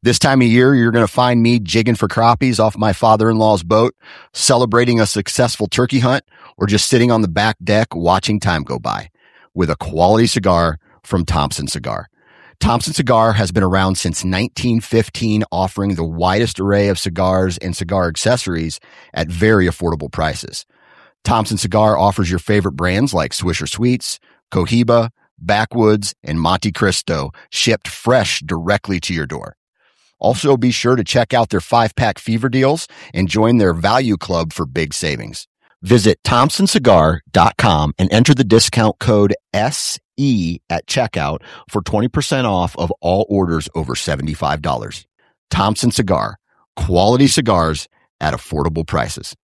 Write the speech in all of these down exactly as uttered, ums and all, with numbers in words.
This time of year, you're going to find me jigging for crappies off my father-in-law's boat, celebrating a successful turkey hunt, or just sitting on the back deck watching time go by with a quality cigar from Thompson Cigar. Thompson Cigar has been around since nineteen fifteen, offering the widest array of cigars and cigar accessories at very affordable prices. Thompson Cigar offers your favorite brands like Swisher Sweets, Cohiba, Backwoods, and Monte Cristo, shipped fresh directly to your door. Also, be sure to check out their five-pack fever deals and join their value club for big savings. Visit thompson cigar dot com and enter the discount code S E at checkout for twenty percent off of all orders over seventy-five dollars. Thompson Cigar, quality cigars at affordable prices.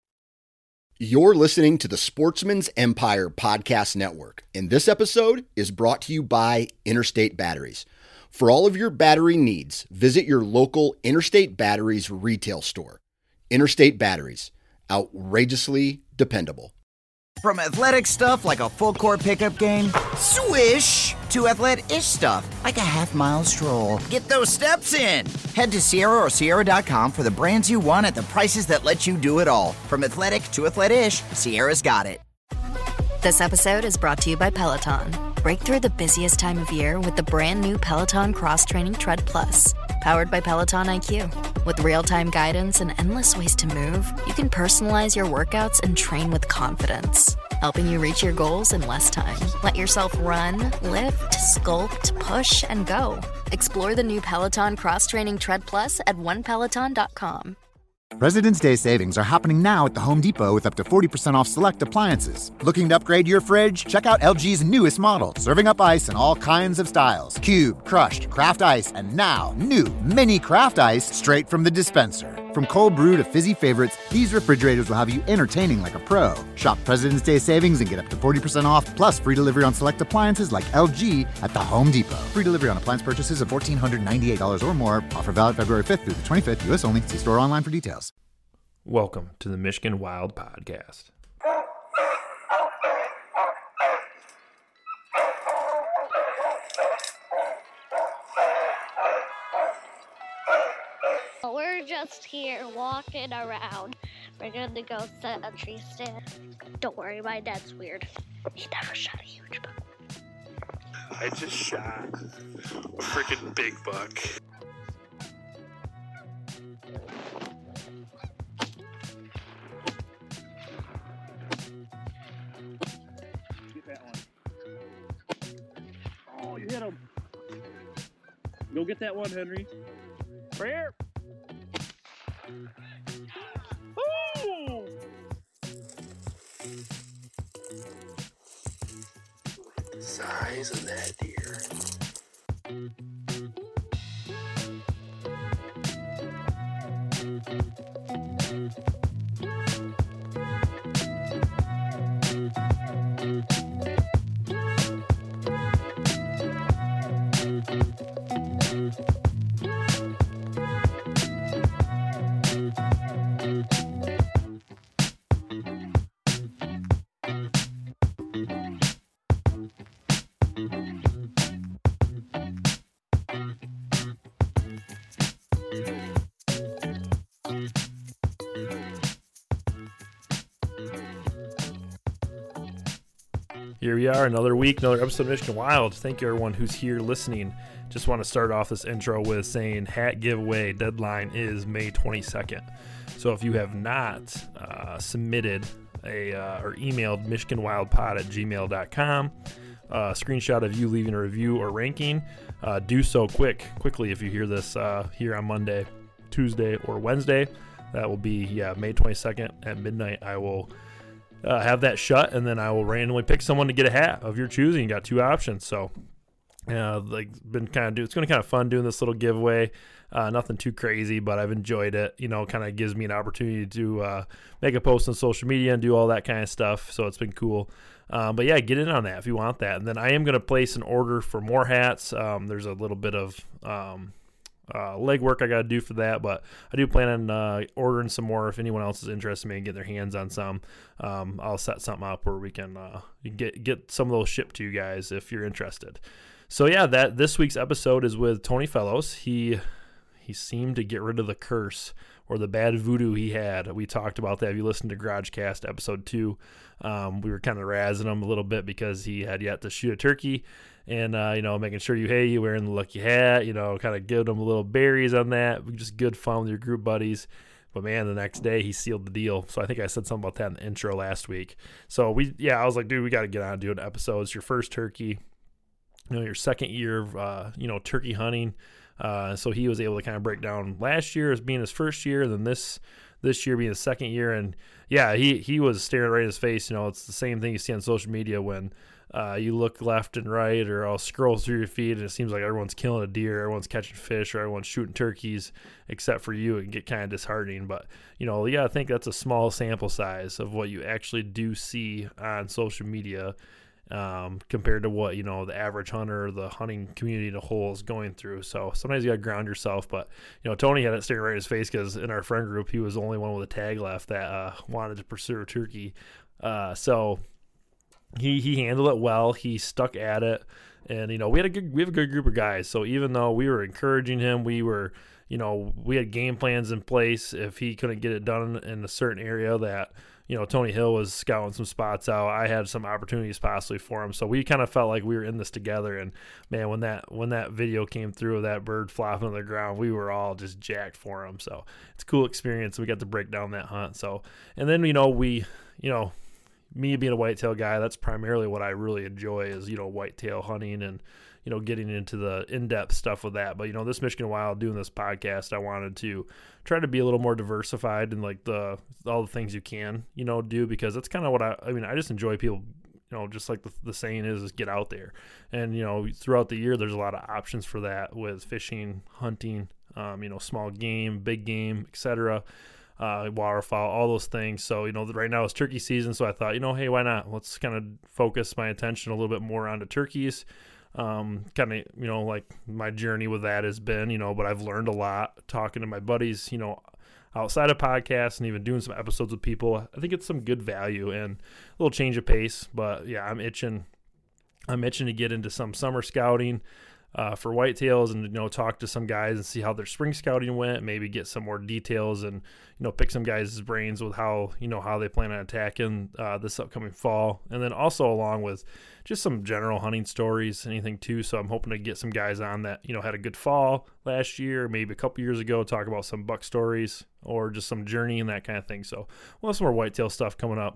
You're listening to the Sportsman's Empire Podcast Network, and this episode is brought to you by Interstate Batteries. For all of your battery needs, visit your local Interstate Batteries retail store. Interstate Batteries, outrageously dependable. From athletic stuff like a full court pickup game, swish, to athletic-ish stuff like a half mile stroll. Get those steps in. Head to Sierra or Sierra dot com for the brands you want at the prices that let you do it all. From athletic to athletic-ish, Sierra's got it. This episode is brought to you by Peloton. Break through the busiest time of year with the brand new Peloton Cross Training Tread Plus. Powered by Peloton I Q. With real-time guidance and endless ways to move, you can personalize your workouts and train with confidence, helping you reach your goals in less time. Let yourself run, lift, sculpt, push, and go. Explore the new Peloton Cross Training Tread Plus at one peloton dot com. President's Day savings are happening now at the Home Depot with up to forty percent off select appliances. Looking to upgrade your fridge? Check out L G's newest model, serving up ice in all kinds of styles. Cube, crushed, craft ice, and now new mini craft ice straight from the dispenser. From cold brew to fizzy favorites, these refrigerators will have you entertaining like a pro. Shop President's Day savings and get up to forty percent off, plus free delivery on select appliances like L G at the Home Depot. Free delivery on appliance purchases of one thousand four hundred ninety-eight dollars or more. Offer valid February fifth through the twenty-fifth, U S only. See store online for details. Welcome to the Michigan Wild Podcast. We're just here walking around. We're gonna go set a tree stand. Don't worry, my dad's weird. He never shot a huge buck. I just shot a freaking big buck. Get that one. Oh, you hit him. Go get that one, Henry. Right here. Ooh! Size of that deer. Here we are, another week, another episode of Michigan Wild. Thank you, everyone who's here listening. Just want to start off this intro with saying hat giveaway deadline is May twenty-second. So if you have not uh, submitted a uh, or emailed michigan wild pod at gmail dot com, uh, screenshot of you leaving a review or ranking, uh, do so quick, quickly if you hear this uh, here on Monday, Tuesday, or Wednesday. That will be, yeah, May twenty-second at midnight. I will Uh, have that shut, and then I will randomly pick someone to get a hat of your choosing. You got two options, so uh, like been kind of do. It's going to kind of fun doing this little giveaway. Uh, nothing too crazy, but I've enjoyed it. You know, kind of gives me an opportunity to uh, make a post on social media and do all that kind of stuff. So it's been cool. Um, but yeah, get in on that if you want that. And then I am going to place an order for more hats. Um, there's a little bit of um, Uh, legwork I got to do for that, but I do plan on uh, ordering some more if anyone else is interested in getting their hands on some. Um, I'll set something up where we can uh, get get some of those shipped to you guys if you're interested. So yeah, that this week's episode is with Tony Fellows. He he seemed to get rid of the curse or the bad voodoo he had. We talked about that. If you listened to GarageCast episode two, um, we were kind of razzing him a little bit because he had yet to shoot a turkey, and uh, you know, making sure you hey you wearing the lucky hat, you know, kind of give him a little berries on that. Just good fun with your group buddies. But man, the next day he sealed the deal. So I think I said something about that in the intro last week. So we, yeah, I was like, dude, we got to get on doing episodes. Your first turkey, you know, your second year of, uh, you know, turkey hunting. Uh, so he was able to kind of break down last year as being his first year, and then this this year being his second year. And yeah, he he was staring right in his face. You know, it's the same thing you see on social media when uh, you look left and right, or I'll scroll through your feed and it seems like everyone's killing a deer, everyone's catching fish, or everyone's shooting turkeys except for you. It can get kind of disheartening. But, you know, yeah, I think that's a small sample size of what you actually do see on social media. Um, compared to what, you know, the average hunter or the hunting community in a whole is going through. So sometimes you got to ground yourself. But, you know, Tony had it staring right in his face because in our friend group, he was the only one with a tag left that uh, wanted to pursue a turkey. Uh, so he he handled it well. He stuck at it. And, you know, we had a good, we have a good group of guys. So even though we were encouraging him, we were, you know, we had game plans in place. If he couldn't get it done in a certain area that, you know, Tony Hill was scouting some spots out, I had some opportunities possibly for him. So we kind of felt like we were in this together. And man, when that when that video came through of that bird flopping on the ground, we were all just jacked for him. So it's a cool experience. We got to break down that hunt. So, and then, you know, we, you know, me being a whitetail guy, that's primarily what I really enjoy is, you know, whitetail hunting and, you know, getting into the in-depth stuff with that. But, you know, this Michigan Wild, doing this podcast, I wanted to try to be a little more diversified in like the, all the things you can, you know, do, because that's kind of what I, I mean, I just enjoy people, you know, just like the, the saying is, is get out there. And, you know, throughout the year, there's a lot of options for that with fishing, hunting, um, you know, small game, big game, et cetera, uh, waterfowl, all those things. So, you know, right now it's turkey season. So I thought, you know, hey, why not? Let's kind of focus my attention a little bit more onto turkeys. Um, kind of, you know, like my journey with that has been, you know, but I've learned a lot talking to my buddies, you know, outside of podcasts and even doing some episodes with people. I think it's some good value and a little change of pace. But yeah, I'm itching, I'm itching to get into some summer scouting uh, for whitetails and, you know, talk to some guys and see how their spring scouting went, maybe get some more details and, you know, pick some guys' brains with how, you know, how they plan on attacking uh, this upcoming fall. And then also along with just some general hunting stories, anything too. So I'm hoping to get some guys on that, you know, had a good fall last year, maybe a couple years ago, talk about some buck stories or just some journey and that kind of thing. So we'll have some more whitetail stuff coming up.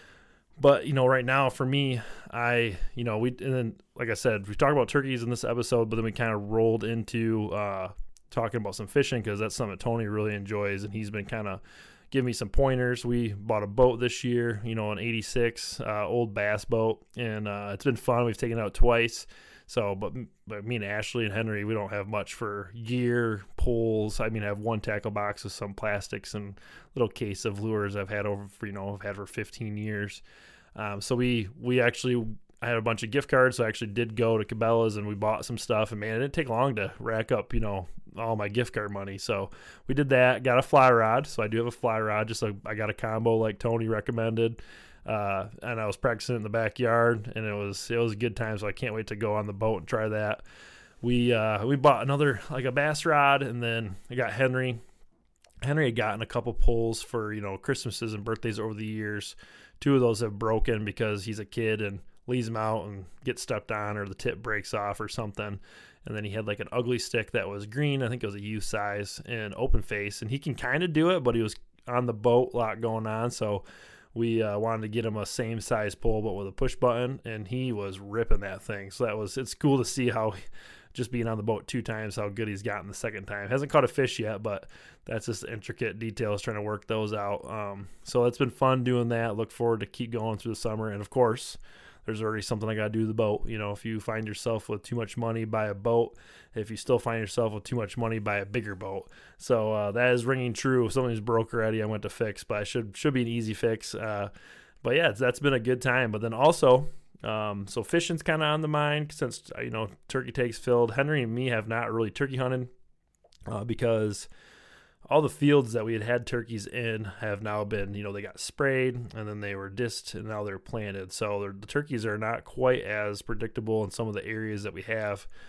But, you know, right now for me, I, you know, we, and then, like I said, we talked about turkeys in this episode, but then we kind of rolled into uh, talking about some fishing because that's something that Tony really enjoys. And he's been kind of giving me some pointers. We bought a boat this year, you know, an eighty-six uh, old bass boat. And uh, it's been fun. We've taken it out twice. So, but, but me and Ashley and Henry, we don't have much for gear, poles. I mean, I have one tackle box with some plastics and little case of lures I've had over for, you know, I've had for fifteen years. Um, so we, we actually, I had a bunch of gift cards. So I actually did go to Cabela's and we bought some stuff, and man, it didn't take long to rack up, you know, all my gift card money. So we did that, got a fly rod. So I do have a fly rod, just like I got a combo like Tony recommended. Uh, and I was practicing in the backyard, and it was, it was a good time. So I can't wait to go on the boat and try that. We, uh, we bought another, like a bass rod, and then I got Henry, Henry had gotten a couple poles for, you know, Christmases and birthdays over the years. Two of those have broken because he's a kid and leaves them out and gets stepped on, or the tip breaks off or something. And then he had like an ugly stick that was green. I think it was a youth size and open face, and he can kind of do it, but he was on the boat, a lot going on. So we uh, wanted to get him a same size pole, but with a push button, and he was ripping that thing. So that was, it's cool to see how just being on the boat two times, how good he's gotten the second time. Hasn't caught a fish yet, but that's just intricate details, trying to work those out. Um, so it's been fun doing that. Look forward to keep going through the summer. And of course, there's already something I got to do with the boat. You know, if you find yourself with too much money, buy a boat. If you still find yourself with too much money, buy a bigger boat. So uh, that is ringing true. If something's broke already, I went to fix, but I should should be an easy fix. Uh, but yeah, it's, that's been a good time. But then also, um, so fishing's kind of on the mind since, you know, turkey takes filled. Henry and me have not really turkey hunted uh, because all the fields that we had had turkeys in have now been, you know, they got sprayed and then they were dissed and now they're planted. So the turkeys are not quite as predictable in some of the areas that we have.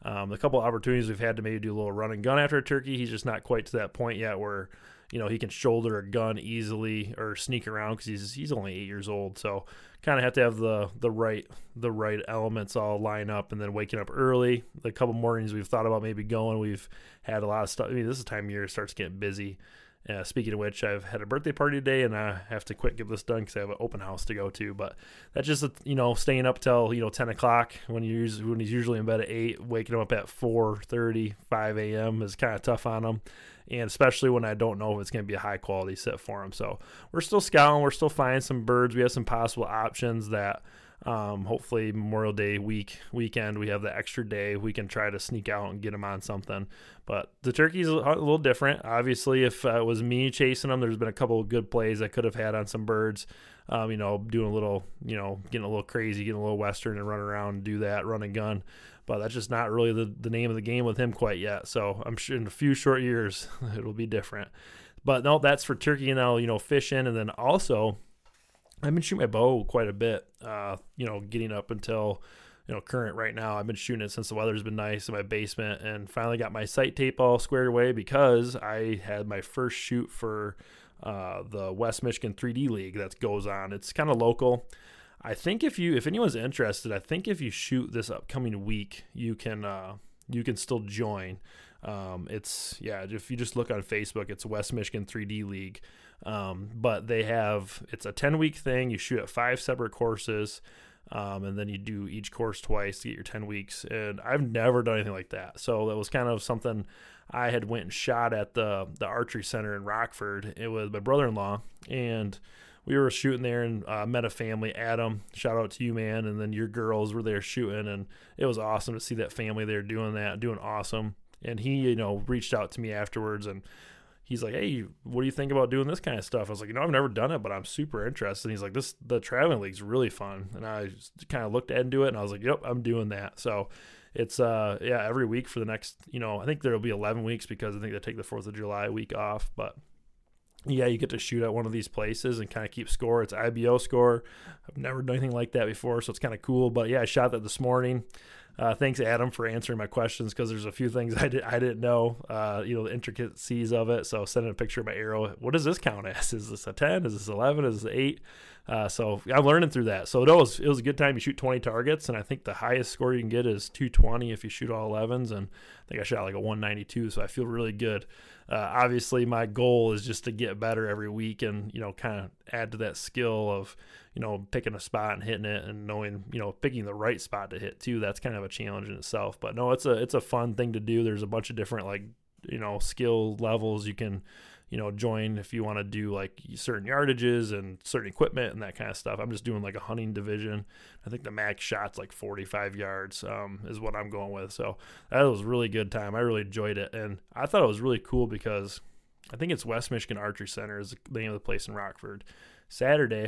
Um, the couple opportunities we've had to maybe do a little run and gun after a turkey, he's just not quite to that point yet where, you know, he can shoulder a gun easily or sneak around because he's he's only eight years old. So kind of have to have the the right the right elements all line up, and then waking up early. The couple mornings we've thought about maybe going, we've had a lot of stuff. I mean, this is the time of year it starts getting busy. Uh, speaking of which, I've had a birthday party today, and I have to quick get this done because I have an open house to go to. But that's just, you know, staying up till, you know, ten o'clock when, you when he's usually in bed at eight, waking him up at four thirty, five a.m. is kind of tough on him. And especially when I don't know if it's going to be a high-quality sit for him. So we're still scouting. We're still finding some birds. We have some possible options that um, hopefully Memorial Day week weekend, we have the extra day. We can try to sneak out and get them on something. But the turkey's a little different. Obviously, if uh, it was me chasing them, there's been a couple of good plays I could have had on some birds. Um, you know, doing a little, you know, getting a little crazy, getting a little Western and running around and do that, run and gun. But that's just not really the, the name of the game with him quite yet. So I'm sure in a few short years, it'll be different. But no, that's for turkey and I'll, you know, fishing. And then also, I've been shooting my bow quite a bit, uh, you know, getting up until, you know, current right now. I've been shooting it since the weather's been nice in my basement, and finally got my sight tape all squared away because I had my first shoot for uh, the West Michigan three D League that goes on. It's kind of local. I think if you, if anyone's interested, I think if you shoot this upcoming week, you can, uh, you can still join. Um, it's, yeah, if you just look on Facebook, it's West Michigan three D League. Um, but they have, it's a ten week thing. You shoot at five separate courses. Um, and then you do each course twice to get your ten weeks. And I've never done anything like that. So that was kind of something I had went and shot at the, the archery center in Rockford. It was my brother-in-law, and we were shooting there and uh, met a family. Adam, shout out to you, man. And then your girls were there shooting, and it was awesome to see that family there doing that, doing awesome. And he, you know, reached out to me afterwards, and he's like, hey, what do you think about doing this kind of stuff? I was like, you know, I've never done it, but I'm super interested. And he's like, this, the traveling league's really fun. And I just kind of looked into it, and I was like, yep, I'm doing that. So it's, uh, yeah, every week for the next, you know, I think there'll be eleven weeks because I think they take the fourth of July week off. But yeah, you get to shoot at one of these places and kind of keep score. It's I B O score. I've never done anything like that before, so it's kind of cool. But yeah, I shot that this morning. Uh, thanks, Adam, for answering my questions, because there's a few things I, did, I didn't know, uh, you know, the intricacies of it. So sending a picture of my arrow. What does this count as? Is this a ten? Is this eleven? Is this eight? Uh, so I'm learning through that. So it was, it was a good time. You shoot twenty targets, and I think the highest score you can get is two twenty if you shoot all elevens. And I think I shot like a one ninety-two, so I feel really good. Uh, obviously, my goal is just to get better every week and, you know, kind of add to that skill of, you know, picking a spot and hitting it, and knowing, you know, picking the right spot to hit too. That's kind of a challenge in itself. But no, it's a it's a fun thing to do. There's a bunch of different, like, you know, skill levels you can, you know, join if you want to do like certain yardages and certain equipment and that kind of stuff. I'm just doing like a hunting division. I think the max shot's like forty-five yards um, is what I'm going with. So that was a really good time. I really enjoyed it. And I thought it was really cool because I think it's West Michigan Archery Center is the name of the place in Rockford. Saturday,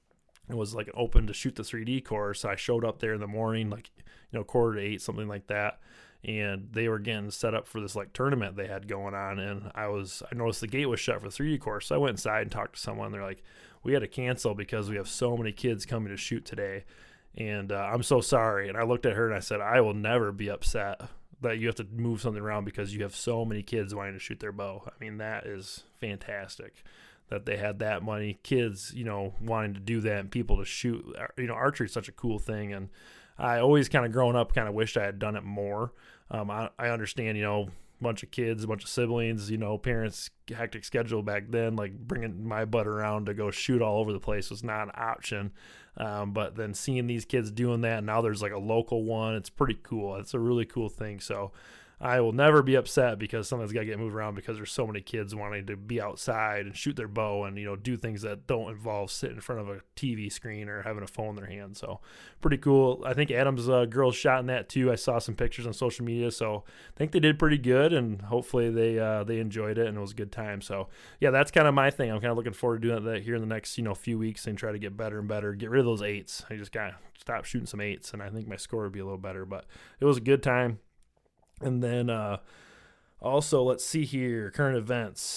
it was like open to shoot the three D course. I showed up there in the morning, like, you know, quarter to eight, something like that. And they were getting set up for this like tournament they had going on. And I was, I noticed the gate was shut for the three D course. So I went inside and talked to someone. They're like, we had to cancel because we have so many kids coming to shoot today. And uh, I'm so sorry. And I looked at her and I said, I will never be upset that you have to move something around because you have so many kids wanting to shoot their bow. I mean, that is fantastic that they had that many kids, you know, wanting to do that and people to shoot. You know, archery is such a cool thing. And I always kind of growing up kind of wished I had done it more. Um, I, I understand, you know, a bunch of kids, a bunch of siblings, you know, parents, hectic schedule back then, like bringing my butt around to go shoot all over the place was not an option. Um, but then seeing these kids doing that, now there's like a local one. It's pretty cool. It's a really cool thing. So I will never be upset because something's got to get moved around because there's so many kids wanting to be outside and shoot their bow and, you know, do things that don't involve sitting in front of a T V screen or having a phone in their hand. So pretty cool. I think Adam's uh, girls shot in that too. I saw some pictures on social media, so I think they did pretty good, and hopefully they uh, they enjoyed it and it was a good time. So yeah, that's kind of my thing. I'm kind of looking forward to doing that here in the next, you know, few weeks and try to get better and better, get rid of those eights. I just got to stop shooting some eights, and I think my score would be a little better, but it was a good time. And then uh, also, let's see here, current events.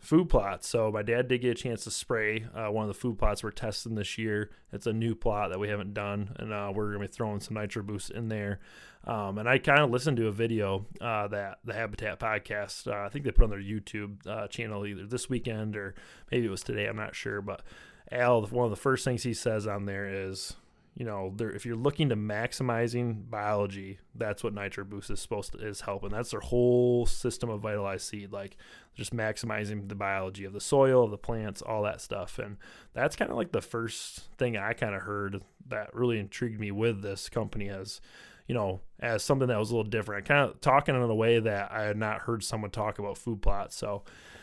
food plots. So my dad did get a chance to spray uh, one of the food plots we're testing this year. It's a new plot that we haven't done, and uh, we're going to be throwing some Nitro Boost in there. Um, and I kind of listened to a video uh, that the Habitat podcast, uh, I think they put on their YouTube uh, channel either this weekend or maybe it was today, I'm not sure. But Al, one of the first things he says on there is, you know, there, if you're looking to maximizing biology, that's what Nitro Boost is supposed to is helping. That's their whole system of vitalized seed, like just maximizing the biology of the soil, of the plants, all that stuff. And that's kind of like the first thing I kind of heard that really intrigued me with this company as, you know, as something that was a little different. I kind of talking in a way that I had not heard someone talk about food plots. So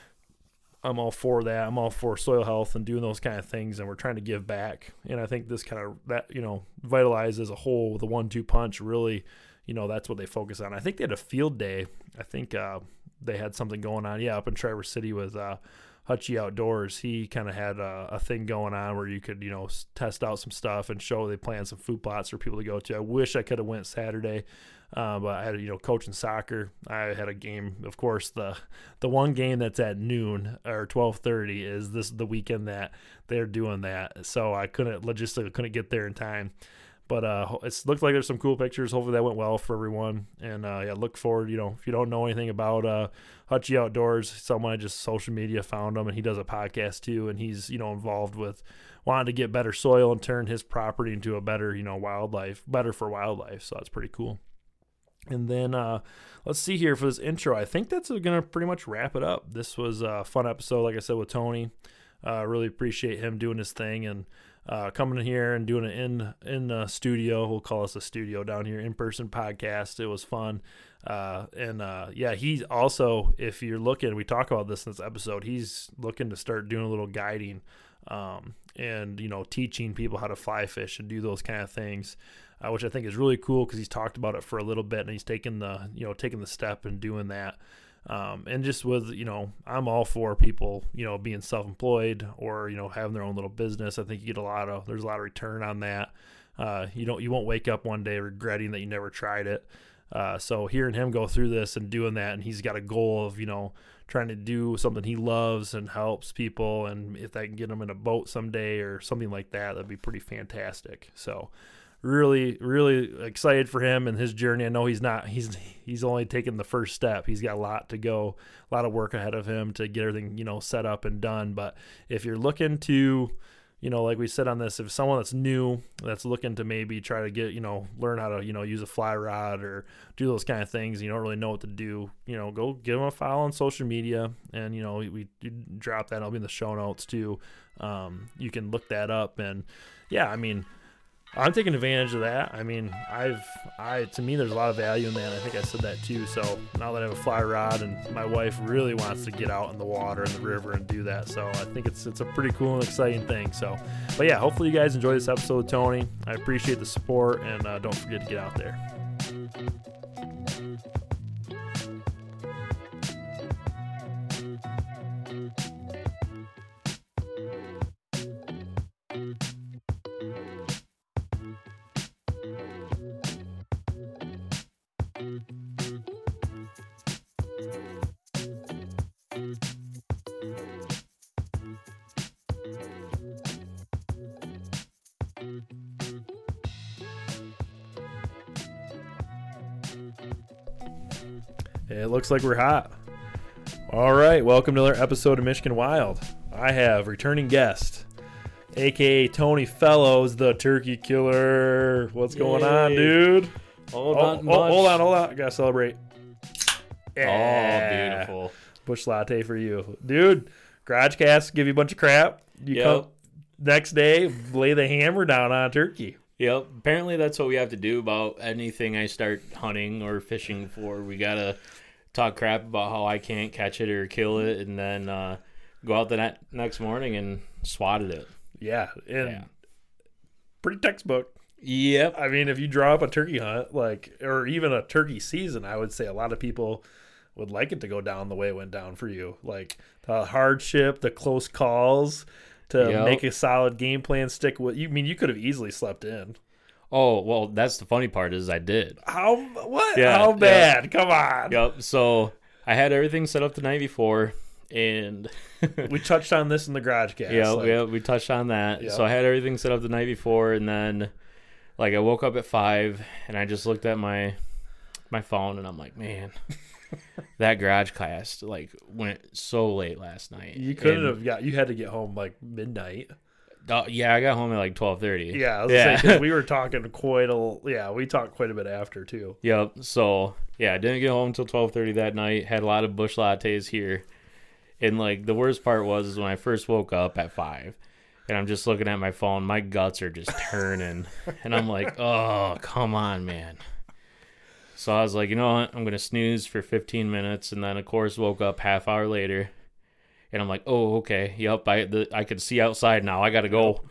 I'm all for that. I'm all for soil health and doing those kind of things, and we're trying to give back. And I think this kind of, that, you know, Vitalize as a whole, the one two punch, really, you know, that's what they focus on. I think they had a field day. I think uh, they had something going on, yeah, up in Traverse City with uh, Hutchie Outdoors. He kind of had a, a thing going on where you could, you know, test out some stuff and show they planned some food plots for people to go to. I wish I could have went Saturday. Uh, but I had, you know, coaching soccer. I had a game, of course, the the one game that's at noon or twelve thirty is this the weekend that they're doing that. So I couldn't, logistically couldn't get there in time. But uh, it looks like there's some cool pictures. Hopefully that went well for everyone. And uh, yeah, look forward, you know, if you don't know anything about uh, Hutchie Outdoors, someone I just social media found him, and he does a podcast too. And he's, you know, involved with wanting to get better soil and turn his property into a better, you know, wildlife, better for wildlife. So that's pretty cool. And then uh, let's see here for this intro. I think that's going to pretty much wrap it up. This was a fun episode, like I said, with Tony. I uh, really appreciate him doing his thing and uh, coming in here and doing it in in the studio. We'll call us a studio down here, in-person podcast. It was fun. Uh, and uh, yeah, he's also, if you're looking, we talk about this in this episode, he's looking to start doing a little guiding um, and, you know, teaching people how to fly fish and do those kind of things. Uh, which I think is really cool because he's talked about it for a little bit and he's taken the, you know, taking the step and doing that. Um, and just with, you know, I'm all for people, you know, being self-employed or, you know, having their own little business. I think you get a lot of, there's a lot of return on that. Uh, you don't, you won't wake up one day regretting that you never tried it. Uh, so hearing him go through this and doing that, and he's got a goal of, you know, trying to do something he loves and helps people. And if I can get him in a boat someday or something like that, that'd be pretty fantastic. So, Really, really excited for him and his journey. I know he's not, he's he's only taken the first step. He's got a lot to go, a lot of work ahead of him to get everything, you know, set up and done. But if you're looking to, you know, like we said on this, if someone that's new, that's looking to maybe try to get, you know, learn how to, you know, use a fly rod or do those kind of things, you don't really know what to do, you know, go give them a follow on social media. And, you know, we, we drop that. I'll be in the show notes too. Um, you can look that up. And yeah, I mean, I'm taking advantage of that. I mean, I've, I, to me, there's a lot of value in that. I think I said that too. So now that I have a fly rod and my wife really wants to get out in the water and the river and do that. So I think it's, it's a pretty cool and exciting thing. So, but yeah, hopefully you guys enjoy this episode with Tony. I appreciate the support, and uh, don't forget to get out there. It looks like we're hot. All right, welcome to another episode of Michigan Wild. I have returning guest, a k a. Tony Fellows, the turkey killer. What's Yay. going on, dude? Oh, oh, not oh, much. hold on, hold on. I gotta celebrate. Yeah. Oh, beautiful. Bush latte for you. Dude, garage cast, give you a bunch of crap. You yep. come next day, lay the hammer down on a turkey. Yep. Apparently that's what we have to do about anything I start hunting or fishing for. We got to talk crap about how I can't catch it or kill it, and then uh, go out the ne- next morning and swatted it. Yeah. And yeah. pretty textbook. Yep. I mean, if you draw up a turkey hunt, like, or even a turkey season, I would say a lot of people would like it to go down the way it went down for you. Like the hardship, the close calls, to yep. make a solid game plan stick with you. I mean, you could have easily slept in. Oh, well, that's the funny part is I did. How, what? Yeah, How bad? Yep. Come on. Yep. So I had everything set up the night before, And we touched on this in the garage cast. Yeah, like, yeah, we touched on that. Yeah. So I had everything set up the night before, and then like I woke up at five, and I just looked at my my phone, and I'm like, man, that garage class like went so late last night. You couldn't and, have got. You had to get home like midnight. Uh, yeah, I got home at like twelve thirty. Yeah, I was yeah. saying, 'cause we were talking quite a. Yeah, we talked quite a bit after too. Yep. So yeah, I didn't get home until twelve thirty that night. Had a lot of bush lattes here, and like the worst part was is when I first woke up at five, and I'm just looking at my phone. My guts are just turning, and I'm like, oh, come on, man. So I was like, you know what? I'm gonna snooze for fifteen minutes, and then of course woke up half hour later. And I'm like, oh, okay, yep, I the, I could see outside now. I got to go.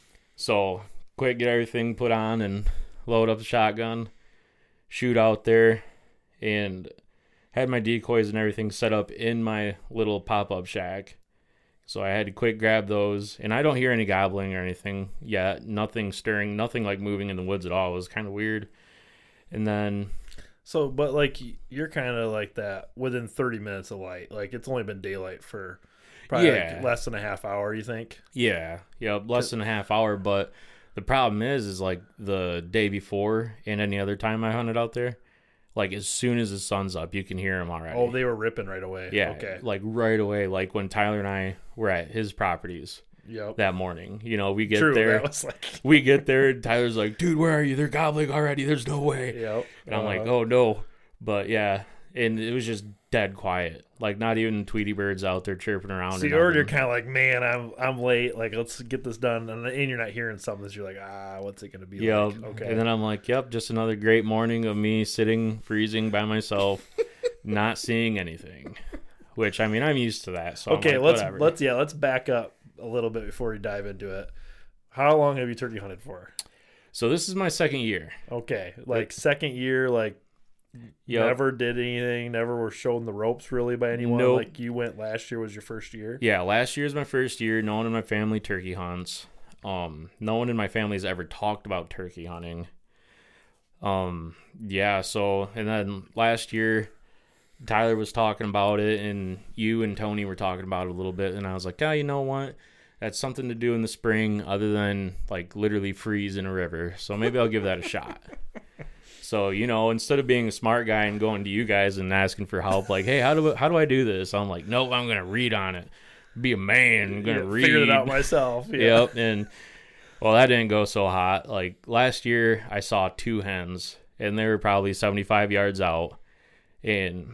So quick, get everything put on and load up the shotgun, shoot out there, and had my decoys and everything set up in my little pop-up shack. So I had to quick grab those. And I don't hear any gobbling or anything yet. Nothing stirring, nothing like moving in the woods at all. It was kind of weird. And then... So, but like you're kind of like that within thirty minutes of light. Like it's only been daylight for probably yeah. like less than a half hour, you think? Yeah. Yeah, less than a half hour. But the problem is, is like the day before and any other time I hunted out there, like as soon as the sun's up, you can hear them already. Oh, they were ripping right away. Yeah. Okay. Like right away. Like when Tyler and I were at his properties. Yep. That morning, you know, we get True, there. That was like... we get there, and Tyler's like, "Dude, where are you? They're gobbling already. There's no way." Yep. And I'm uh, like, "Oh no!" But yeah, and it was just dead quiet. Like not even Tweety birds out there chirping around. So you're, you're kind of like, man, I'm I'm late. Like let's get this done, and, and you're not hearing something that you're like, ah, what's it gonna be yep. like? Okay. And then I'm like, yep, just another great morning of me sitting freezing by myself, not seeing anything. Which I mean, I'm used to that. So okay, I'm like, let's whatever. let's yeah, let's back up a little bit before we dive into it. How long have you turkey hunted for? So this is my second year. Okay, like second year, like yep. never did anything, never were shown the ropes really by anyone. Nope. Like you went last year was your first year. Yeah, last year is my first year. No one in my family turkey hunts. Um, no one in my family has ever talked about turkey hunting. Um, yeah. So and then last year, Tyler was talking about it, and you and Tony were talking about it a little bit, and I was like, yeah, you know what? That's something to do in the spring other than like literally freeze in a river. So maybe I'll give that a shot. So, you know, instead of being a smart guy and going to you guys and asking for help, like, hey, how do how do I do this? I'm like, nope, I'm gonna read on it. Be a man. I'm gonna yeah, read. Figure it out myself. Yeah. Yep. And well, that didn't go so hot. Like last year, I saw two hens, and they were probably seventy-five yards out, and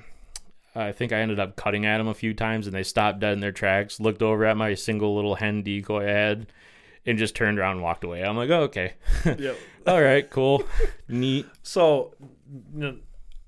I think I ended up cutting at them a few times, and they stopped dead in their tracks, looked over at my single little hen decoy I had, and just turned around and walked away. I'm like, oh, okay. Yep. All right, cool. Neat. So you know,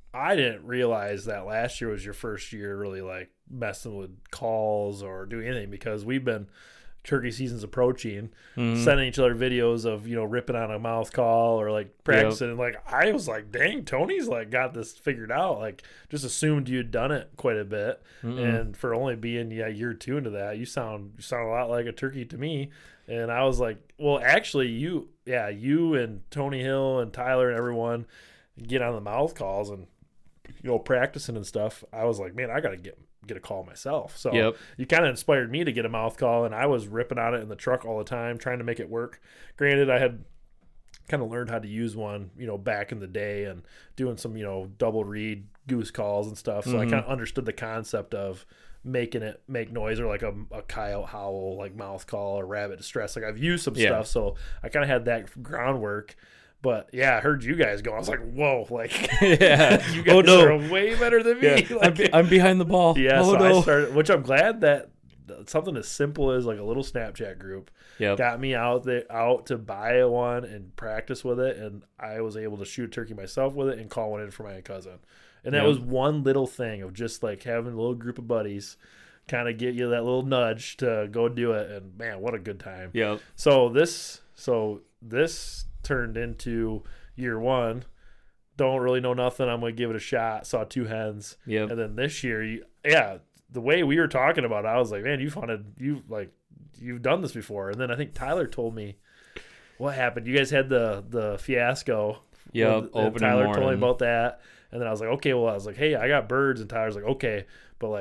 I didn't realize that last year was your first year really like messing with calls or doing anything, because we've been turkey season's approaching, mm-hmm. sending each other videos of, you know, ripping on a mouth call or like practicing. Yep. And like, I was like, dang, Tony's like got this figured out. Like just assumed you'd done it quite a bit. Mm-mm. And for only being yeah, year two into that, you sound, you sound a lot like a turkey to me. And I was like, well, actually you, yeah, you and Tony Hill and Tyler and everyone get on the mouth calls and, you know, practicing and stuff. I was like, man, I got to get get a call myself. So yep. you kind of inspired me to get a mouth call, and I was ripping on it in the truck all the time, trying to make it work. Granted, I had kind of learned how to use one, you know, back in the day and doing some, you know, double reed goose calls and stuff. So mm-hmm. I kind of understood the concept of making it make noise, or like a, a coyote howl, like mouth call, or rabbit distress. Like I've used some yeah. stuff. So I kind of had that groundwork. But yeah, I heard you guys go. I was like, "Whoa!" Like, yeah, you guys oh, no. are way better than me. Yeah. Like, I'm, be- I'm behind the ball. Yeah, oh, so no. I started, which I'm glad that something as simple as like a little Snapchat group yep. got me out there out to buy one and practice with it, and I was able to shoot a turkey myself with it and call one in for my cousin. And that yep. was one little thing of just like having a little group of buddies kind of get you that little nudge to go do it. And man, what a good time. Yep. So this, so this turned into year one. Don't really know nothing. I'm going to give it a shot. Saw two hens. Yep. And then this year, you, yeah, the way we were talking about it, I was like, man, you've hunted, you like, you've done this before. And then I think Tyler told me what happened. You guys had the, the fiasco. Yeah. Opening Tyler morning. Told me about that. And then I was like, okay, well, I was like, hey, I got birds. And Tyler's like, okay. But like,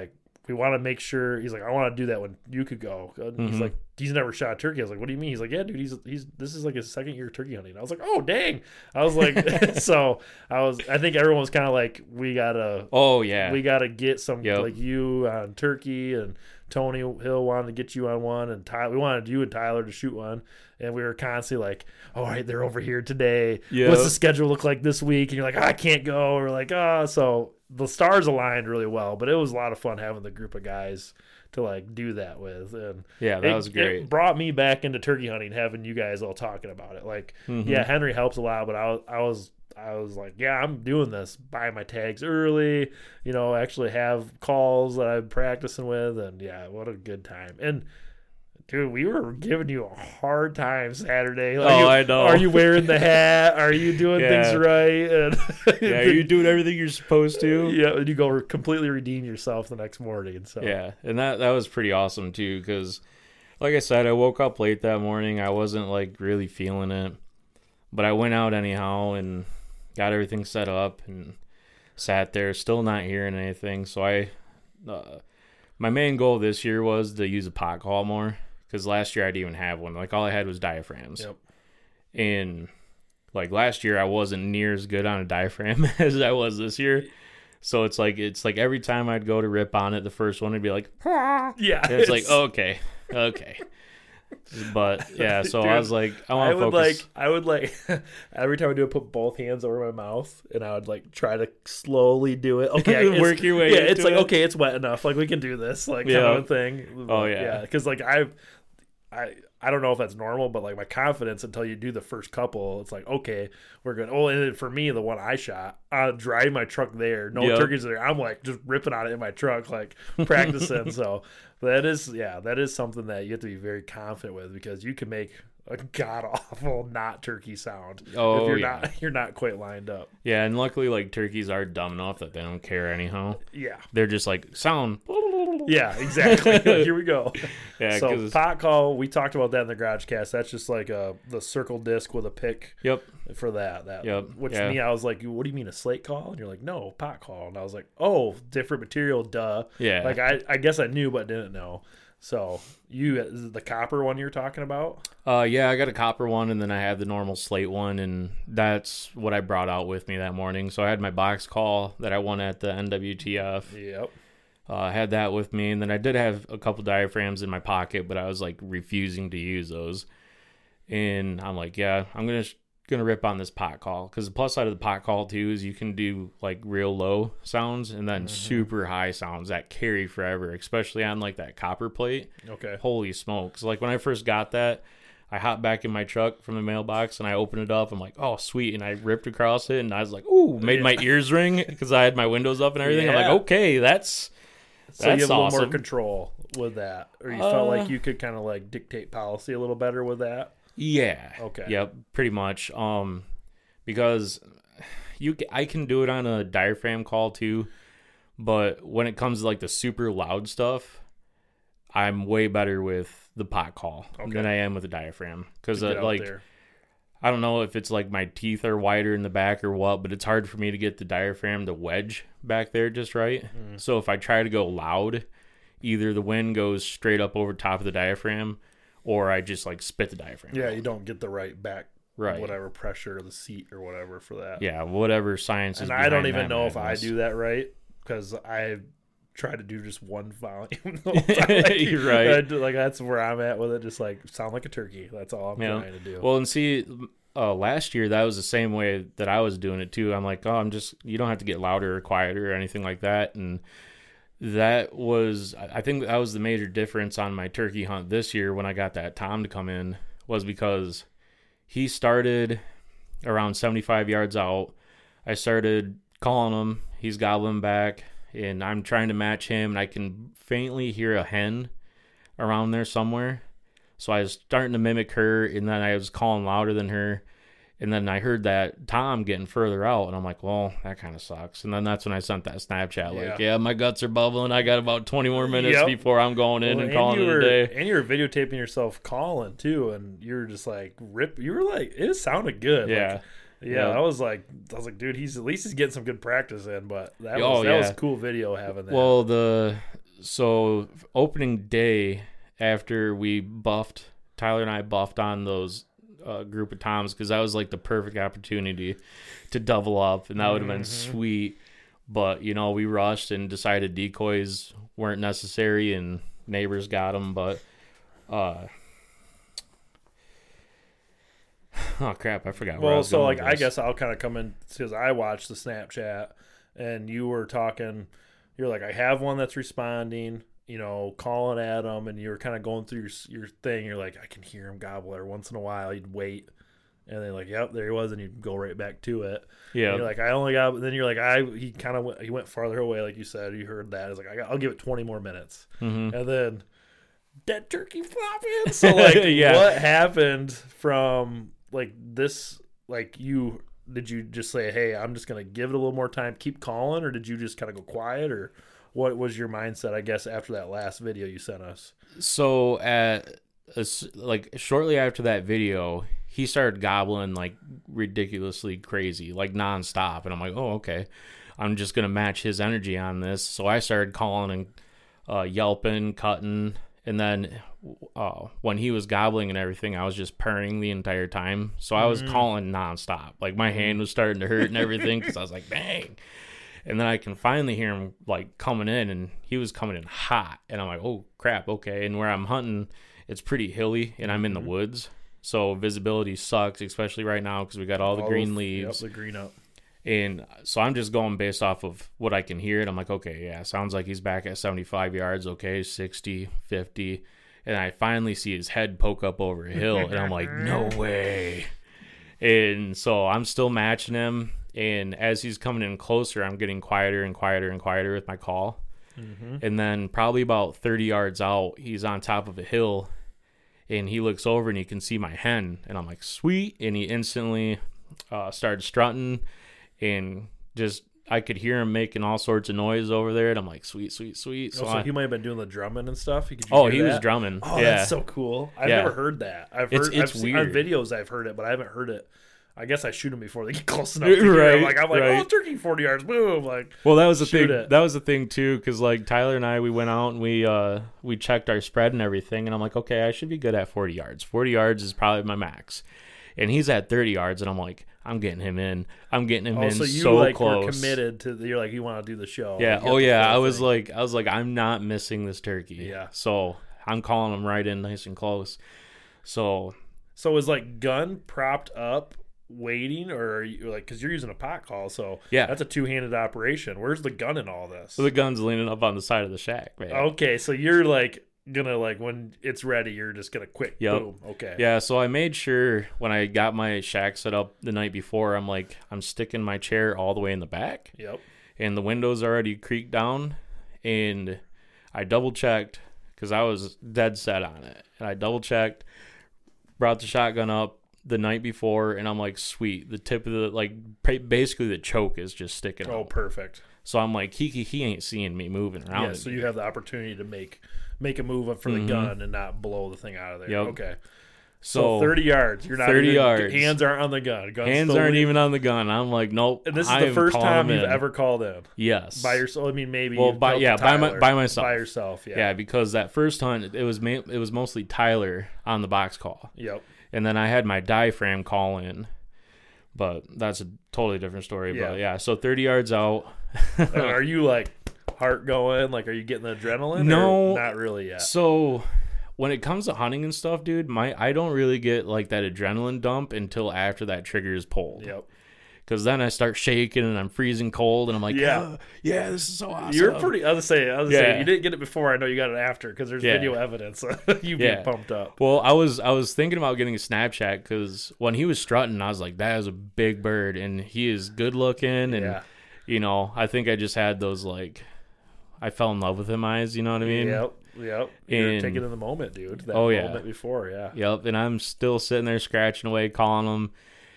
we want to make sure. He's like, I want to do that when you could go. And Mm-hmm. He's like, he's never shot a turkey. I was like, what do you mean? He's like, yeah, dude, he's he's this is like his second year turkey hunting. I was like, oh dang. I was like, so I was. I think everyone was kind of like, we gotta. Oh yeah. We gotta get some Yep. like you on turkey, and Tony Hill wanted to get you on one, and Tyler, we wanted you and Tyler to shoot one, and we were constantly like, all right, they're over here today. Yep. What's the schedule look like this week? And you're like, oh, I can't go. We're like, ah, oh. So the stars aligned really well, but it was a lot of fun having the group of guys to like do that with. And Yeah, that it, was great. It brought me back into turkey hunting, having you guys all talking about it. Like, Mhm. yeah, Henry helps a lot, but I was, I was, I was like, yeah, I'm doing this. Buy my tags early, you know, actually have calls that I'm practicing with, and yeah, what a good time. And dude, we were giving you a hard time Saturday. Like, Oh, you- I know. Are you wearing the hat? Are you doing Yeah. things right? And Yeah, are you doing everything you're supposed to? yeah, and you go completely redeem yourself the next morning. So Yeah, and that that was pretty awesome too, because like I said, I woke up late that morning. I wasn't like really feeling it, but I went out anyhow and got everything set up and sat there, still not hearing anything. So I, uh, my main goal this year was to use a pot call more, because last year I didn't even have one. Like all I had was diaphragms. Yep. And like last year I wasn't near as good on a diaphragm as I was this year. So it's like it's like every time I'd go to rip on it, the first one would be like, yeah, and it's, like, okay, okay. But yeah, so Dude, I was like, I I want to would focus. like, I would like, every time I do it, put both hands over my mouth, and I would like try to slowly do it. Okay, it's- Work your way Yeah, into it's like it. okay, it's wet enough. Like we can do this. Like kind Yeah. of a thing. Oh, yeah. yeah. Because like I've, I, I don't know if that's normal, but like my confidence until you do the first couple, it's like okay, we're good. Oh, and then for me, the one I shot, I drive my truck there, no Yep. turkeys there. I'm like just ripping on it in my truck, like practicing. So that is, yeah, that is something that you have to be very confident with, because you can make a god awful not turkey sound Oh, if you're yeah. not you're not quite lined up. Yeah, and luckily, like turkeys are dumb enough that they don't care anyhow. Yeah. They're just like sound. Yeah, exactly. Here we go. Yeah, So 'cause- pot call, we talked about that in the garage cast. That's just like a the circle disc with a pick. Yep. For that, that. Yep, Which yeah. me, I was like, "What do you mean a slate call?" And you're like, "No, pot call." And I was like, "Oh, different material, duh." Yeah. Like I, I guess I knew but didn't know. So you, is it the copper one you're talking about? Uh, yeah, I got a copper one, and then I had the normal slate one, and that's what I brought out with me that morning. So I had my box call that I won at the N W T F. Yep. Uh, I had that with me, and then I did have a couple diaphragms in my pocket, but I was like refusing to use those. And I'm like, yeah, I'm gonna gonna rip on this pot call, because the plus side of the pot call too is you can do like real low sounds and then Mm-hmm. super high sounds that carry forever, especially on like that copper plate. Okay. Holy smokes! Like when I first got that, I hopped back in my truck from the mailbox and I opened it up. I'm like, oh sweet, and I ripped across it, and I was like, ooh, made my ears ring because I had my windows up and everything. I'm Yeah. like, okay, that's So that's you have a little awesome. more control with that, or you felt Uh, like you could kind of like dictate policy a little better with that. Yeah. Okay. Yep. Pretty much. Um, because you, ca- I can do it on a diaphragm call too, but when it comes to like the super loud stuff, I'm way better with the pot call Okay. than I am with the diaphragm. Because To get uh, out like, there. I don't know if it's like my teeth are wider in the back or what, but it's hard for me to get the diaphragm to wedge back there just right. Mm. So if I try to go loud, either the wind goes straight up over top of the diaphragm, or I just like spit the diaphragm. Yeah, out. you don't get the right back, Right. whatever pressure of the seat or whatever for that. Yeah, whatever science is. And I don't behind even that know if I madness. do that right, because I try to do just one volume. the whole time. Like, You're right. I do- like that's where I'm at with it. Just like sound like a turkey. That's all I'm Yeah. trying to do. Well, and see, uh, last year that was the same way that I was doing it too. I'm like, oh, I'm just you don't have to get louder or quieter or anything like that, and that was I think that was the major difference on my turkey hunt this year when I got that Tom to come in, was because he started around seventy-five yards out. I started calling him, he's gobbling back, and I'm trying to match him, and I can faintly hear a hen around there somewhere. So I was starting to mimic her, and then I was calling louder than her. And then I heard that Tom getting further out, and I'm like, well, that kind of sucks. And then that's when I sent that Snapchat, like, Yeah. yeah, my guts are bubbling. I got about twenty more minutes Yep. before I'm going in Well, and calling you it were, a day. And you were videotaping yourself calling too, and you were just like rip. You were like, it sounded good. Yeah. Like, yeah. Yeah. I was like, I was like, dude, he's at least he's getting some good practice in. But that was Oh, that was yeah. cool video having that. Well, the so opening day after we buffed, Tyler and I buffed on those uh, group of toms because that was like the perfect opportunity to double up, and that would have been Mm-hmm. sweet. But, you know, we rushed and decided decoys weren't necessary, and neighbors got them. But, uh, oh, crap, I forgot where I Well, was so, going like, with I this. guess I'll kind of come in because I watched the Snapchat, and you were talking, you're like, I have one that's responding, you know, calling at him, and you were kind of going through your, your thing. You're like, I can hear him gobble every once in a while. You'd wait. And then like, yep, there he was, and you'd go right back to it. Yeah. And you're like, I only got. And then you're like, I. He kind of went. He went farther away, like you said. You heard that. It's like, I got, I'll give it twenty more minutes. Mm-hmm. And then dead turkey flopping. So like, Yeah. what happened from like this? Like, you did you just say, hey, I'm just gonna give it a little more time, keep calling, or did you just kind of go quiet, or what was your mindset? I guess after that last video you sent us. So at like shortly after that video, he started gobbling like ridiculously crazy, like nonstop. And I'm like, oh, okay. I'm just going to match his energy on this. So I started calling and uh, yelping, cutting. And then uh, when he was gobbling and everything, I was just purring the entire time. So I was Mm. calling nonstop. Like my hand was starting to hurt and everything because I was like, bang. And then I can finally hear him like coming in, and he was coming in hot. And I'm like, oh, crap, okay. And where I'm hunting, it's pretty hilly, and I'm in the woods. So visibility sucks, especially right now because we got all the All green those- leaves. Yep, the green up. And so I'm just going based off of what I can hear. And I'm like, okay, yeah, sounds like he's back at seventy-five yards. Okay, sixty, fifty. And I finally see his head poke up over a hill. And I'm like, no way. And so I'm still matching him. And as he's coming in closer, I'm getting quieter and quieter and quieter with my call. Mm-hmm. And then probably about thirty yards out, he's on top of a hill. And he looks over and he can see my hen. And I'm like, sweet. And he instantly uh, started strutting. And just, I could hear him making all sorts of noise over there. And I'm like, sweet, sweet, sweet. So, I- he might have been doing the drumming and stuff. Could you oh, hear he was that? drumming. Oh, yeah. that's so cool. I've Yeah. never heard that. I've It's- heard it's I've seen, on weird. videos I've heard it, but I haven't heard it. I guess I shoot them before they get close enough to hear Right, it. Like I'm like, right. oh, turkey forty yards, boom. Like, Well, that was the shoot thing. it. That was the thing too, because like Tyler and I, we went out and we uh we checked our spread and everything, and I'm like, okay, I should be good at forty yards. forty yards is probably my max, and he's at thirty yards, and I'm like, I'm getting him in. I'm getting him oh, in so you so like close. were committed to. The, you're like, you want to do the show. Yeah. You get Oh the yeah. full I was thing. like, I was like, I'm not missing this turkey. Yeah. So I'm calling him right in, nice and close. So So is like gun propped up, waiting, or are you like because you're using a pot call? So Yeah. that's a two handed operation. Where's the gun in all this? so the gun's leaning up on the side of the shack, man. Okay, so you're like gonna like when it's ready, you're just gonna quick Yep. boom. Okay. Yeah, so I made sure when I got my shack set up the night before, I'm like, I'm sticking my chair all the way in the back, Yep. and the windows already creaked down, and I double checked because I was dead set on it, and I double checked, brought the shotgun up the night before, and I'm like, sweet, the tip of the like pa- basically the choke is just sticking Oh, out. perfect. So I'm like, he he he ain't seeing me moving around. Yeah, so you have the opportunity to make make a move for the Mhm. gun and not blow the thing out of there. Yep. Okay. so So thirty yards. You're not thirty even, yards. Hands aren't on the gun. Gun's hands still aren't leaning. even on the gun. I'm like, nope. And this is I the am first calling time him you've in. ever called in Yes. by yourself. I mean, maybe. Well, you by talked yeah, to by my Tyler. by myself. By yourself. Yeah. Yeah, because that first hunt, it was ma- it was mostly Tyler on the box call, Yep. and then I had my diaphragm call in, but that's a totally different story. Yeah. But yeah, so thirty yards out. And are you like heart going? Like, are you getting the adrenaline? No, or not really yet. So when it comes to hunting and stuff, dude, my I don't really get like that adrenaline dump until after that trigger is pulled. Yep. Because then I start shaking and I'm freezing cold, and I'm like, Yeah. yeah, yeah, this is so awesome. You're pretty. I was say. I was Yeah. say you didn't get it before. I know you got it after because there's Yeah. video evidence. you Yeah. get pumped up. Well, I was I was thinking about getting a Snapchat because when he was strutting, I was like, that is a big bird, and he is good looking, and Yeah. you know, I think I just had those like, I fell in love with him eyes. You know what I mean? Yep. Yep. You're And- taking in the moment, dude. That Oh, yeah. moment before, yeah. Yep. And I'm still sitting there scratching away, calling him,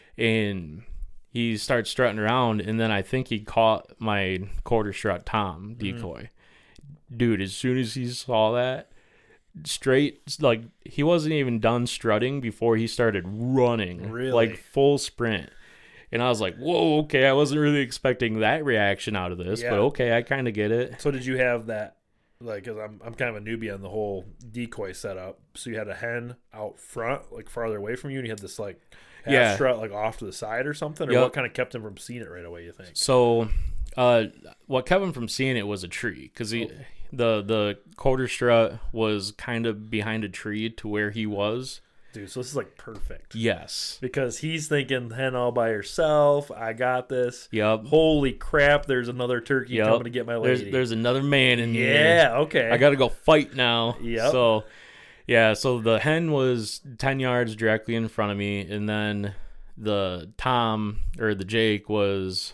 and he starts strutting around, and then I think he caught my quarter strut Tom decoy. Dude, as soon as he saw that, straight, like, he wasn't even done strutting before he started running. Really? Like, full sprint. And I was like, whoa, okay, I wasn't really expecting that reaction out of this, Yeah. but okay, I kind of get it. So did you have that like, because I'm, I'm kind of a newbie on the whole decoy setup. So you had a hen out front, like farther away from you, and you had this like half Yeah. strut like off to the side or something? Or Yep. what kind of kept him from seeing it right away, you think? So, uh, what kept him from seeing it was a tree, because he, Oh. the the quarter strut was kind of behind a tree to where he was. Dude, so this is like perfect. Yes. Because he's thinking, hen all by herself, I got this. Yep. Holy crap, there's another turkey Yep. coming to get my lady. There's there's another man in here. Yeah, okay. I got to go fight now. Yep. So, yeah, so the hen was ten yards directly in front of me, and then the Tom, or the Jake, was,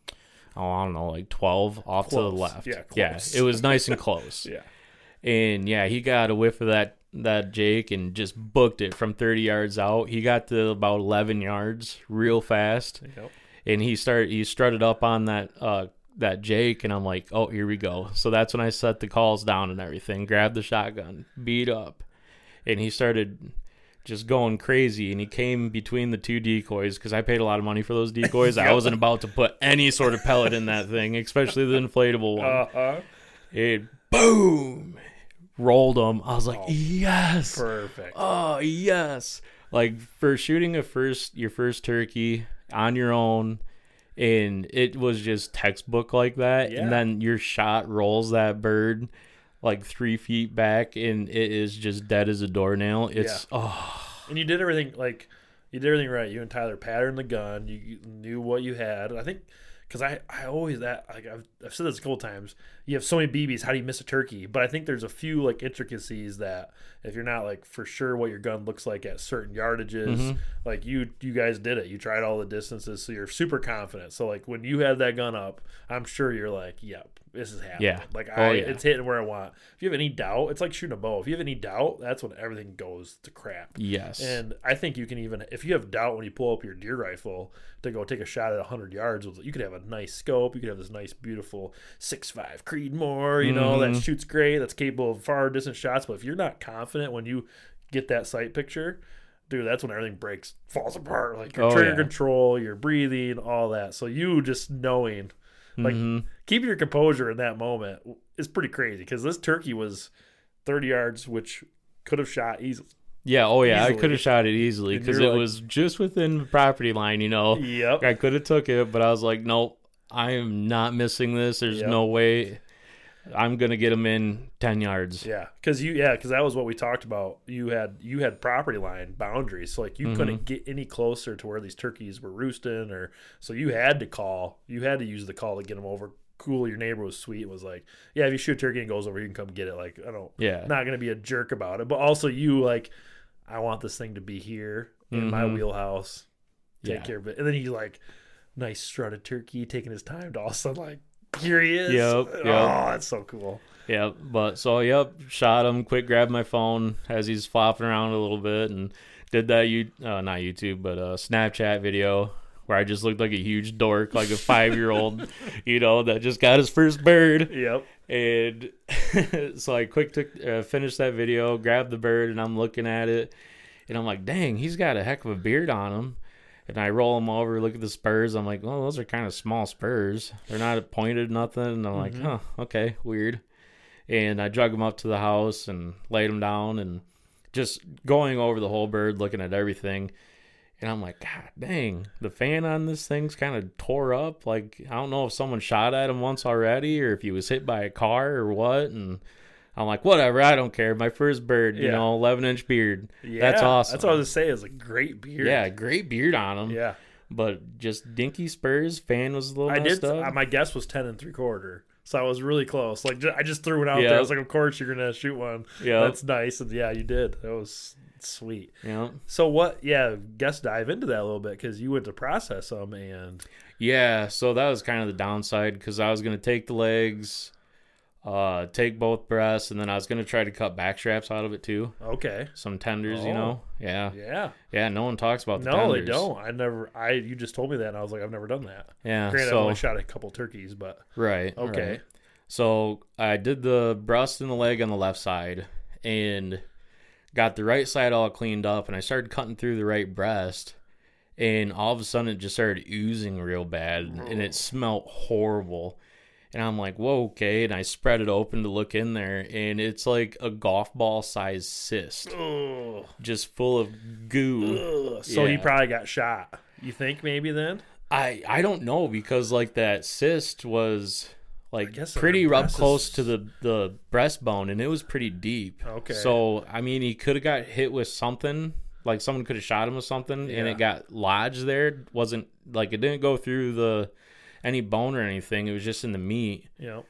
oh, I don't know, like twelve off Close. to the left. Yeah, Yeah, close. it was nice and close. Yeah. And, yeah, he got a whiff of that, that Jake and just booked it from thirty yards out. He got to about eleven yards real fast. Yep. And he started he strutted up on that uh that Jake, and I'm like, oh, here we go. So that's when I set the calls down and everything, grabbed the shotgun, beat up, and he started just going crazy. And he came between the two decoys, because I paid a lot of money for those decoys. I wasn't about to put any sort of pellet in that thing, especially the inflatable one. Uh-huh. It boom rolled him. I was like, yes, Perfect. oh yes. Like, for shooting a first your first turkey on your own, and it was just textbook like that. Yeah. And then your shot rolls that bird like three feet back, and it is just dead as a doornail. It's oh And you did everything like you did everything right. You and Tyler patterned the gun. You, you knew what you had. I think because I, I always that like I've, I've said this a couple times. You have so many B Bs. How do you miss a turkey? But I think there's a few like intricacies that if you're not like for sure what your gun looks like at certain yardages, Mhm. like you you guys did it. You tried all the distances, so you're super confident. So like when you had that gun up, I'm sure you're like, yep, this is happening. Yeah. Like Oh, I, yeah. it's hitting where I want. If you have any doubt, it's like shooting a bow. If you have any doubt, that's when everything goes to crap. yes. And I think you can even, if you have doubt when you pull up your deer rifle to go take a shot at one hundred yards, you could have a nice scope. You could have this nice, beautiful six five Creedmoor, you know, Mhm. that shoots great, that's capable of far distant shots. But if you're not confident when you get that sight picture, dude, that's when everything breaks, falls apart. Like your Oh, trigger yeah. control, your breathing, all that. So you just knowing, like, Mhm. keeping your composure in that moment is pretty crazy because this turkey was thirty yards, which could have shot easily. Yeah, oh yeah, Easily. I could have shot it easily And because you're it like- was just within the property line, you know. Yep. I could have took it, but I was like, nope, I am not missing this. There's Yep. no way I'm gonna get him in ten yards. Yeah, because you yeah, because that was what we talked about. You had you had property line boundaries, so like you Mhm. couldn't get any closer to where these turkeys were roosting, or so you had to call. You had to use the call to get them over. Cool, your neighbor was sweet. It was like, yeah, if you shoot a turkey and it goes over, you can come get it. Like I don't, Yeah. not gonna be a jerk about it, but also you like, I want this thing to be here in my Mhm. wheelhouse. Take Yeah. care of it, and then he like, nice strutted turkey, taking his time to all of a sudden like, here he is. Yep, Oh, yep. that's so cool. Yeah, but so yep, shot him. Quick, grabbed my phone as he's flopping around a little bit, and did that you uh, not YouTube, but a Snapchat video where I just looked like a huge dork, like a five year old, you know, that just got his first bird. Yep. And so I quick took uh, finished that video, grabbed the bird, and I'm looking at it, and I'm like, dang, he's got a heck of a beard on him. And I roll him over, look at the spurs. I'm like, well, those are kind of small spurs. They're not pointed, nothing. And I'm like, Mhm. huh, okay, weird. And I drug him up to the house and laid him down and just going over the whole bird, looking at everything. And I'm like, God dang, the fan on this thing's kind of tore up. Like, I don't know if someone shot at him once already or if he was hit by a car or what. And I'm like, whatever, I don't care. My first bird, you Yeah. know, eleven inch beard. Yeah, That's awesome. That's what I was gonna say. Is a great beard. Yeah, great beard on him. yeah. But just dinky spurs. Fan was a little I messed did. up. Uh, my guess was ten and three quarter, so I was really close. Like ju- I just threw it out Yeah. there. I was like, of course you're gonna shoot one. Yeah. that's nice. And yeah, you did. That was sweet. Yeah. So what? Yeah, guess dive into that a little bit because you went to process them and Yeah, so that was kind of the downside because I was going to take the legs, uh, take both breasts, and then I was going to try to cut back straps out of it too. okay. Some tenders, you Oh. know? Yeah. Yeah. Yeah, no one talks about the No, tenders. they don't. I never. I you just told me that, and I was like, I've never done that. Yeah, Granted, I've so, only shot a couple turkeys, but right. okay. right. So I did the breast and the leg on the left side and got the right side all cleaned up, and I started cutting through the right breast, and all of a sudden it just started oozing real bad, and it smelled horrible. And I'm like, whoa, okay. And I spread it open to look in there, and it's like a golf ball size cyst, Ugh. just full of goo. Ugh. So Yeah. he probably got shot. You think maybe then? I I don't know, because like that cyst was like guess the pretty up breast close is- to the the breastbone, and it was pretty deep. Okay. So I mean, he could have got hit with something. Like someone could have shot him with something, and Yeah. it got lodged there. It wasn't like it didn't go through the any bone or anything. It was just in the meat. Yep.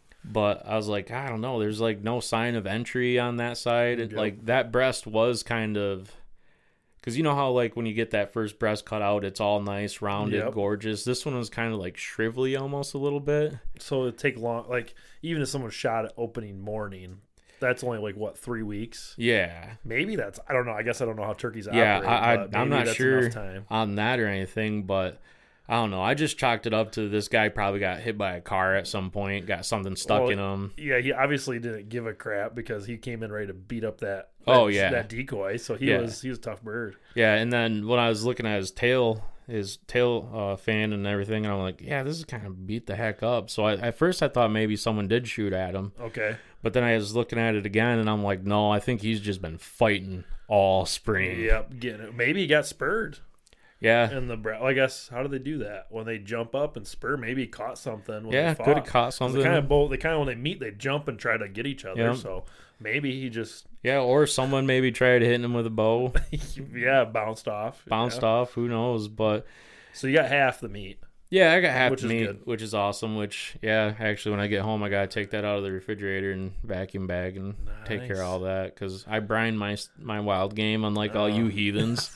But I was like, I don't know. There's like no sign of entry on that side. It, Yep. Like that breast was kind of, because you know how like when you get that first breast cut out, it's all nice, rounded, Yep. gorgeous. This one was kind of like shrivelly almost a little bit. So it take long. Like even if someone shot it opening morning, that's only like what three weeks. Yeah. Maybe that's I don't know. I guess I don't know how turkeys Yeah, operate. I, I, but I'm maybe not that's sure enough time. on that or anything, but I don't know. I just chalked it up to this guy probably got hit by a car at some point, got something stuck Well, in him. Yeah, he obviously didn't give a crap because he came in ready to beat up that. Oh, that- yeah. that decoy. So he Yeah. was he was a tough bird. Yeah, and then when I was looking at his tail, his tail uh, fan and everything, and I'm like, yeah, this is kind of beat the heck up. So I, at first I thought maybe someone did shoot at him. Okay. But then I was looking at it again, and I'm like, no, I think he's just been fighting all spring. Yep, getting it. Maybe he got spurred Yeah. in the. Bra- well, I guess how do they do that when they jump up and spur? Maybe he caught something. When Yeah, they could have fought. caught 'Cause something. They kind of both. They kind of when they meet, they jump and try to get each other. Yep. So maybe he just Yeah, or someone maybe tried hitting him with a bow, yeah bounced off. bounced yeah. off. Who knows? But So you got half the meat. yeah, I got half Which the is meat, good. which is awesome. Which yeah, actually, when I get home, I gotta take that out of the refrigerator and vacuum bag and take care of Nice. all that because I brine my my wild game, unlike all Oh. you heathens.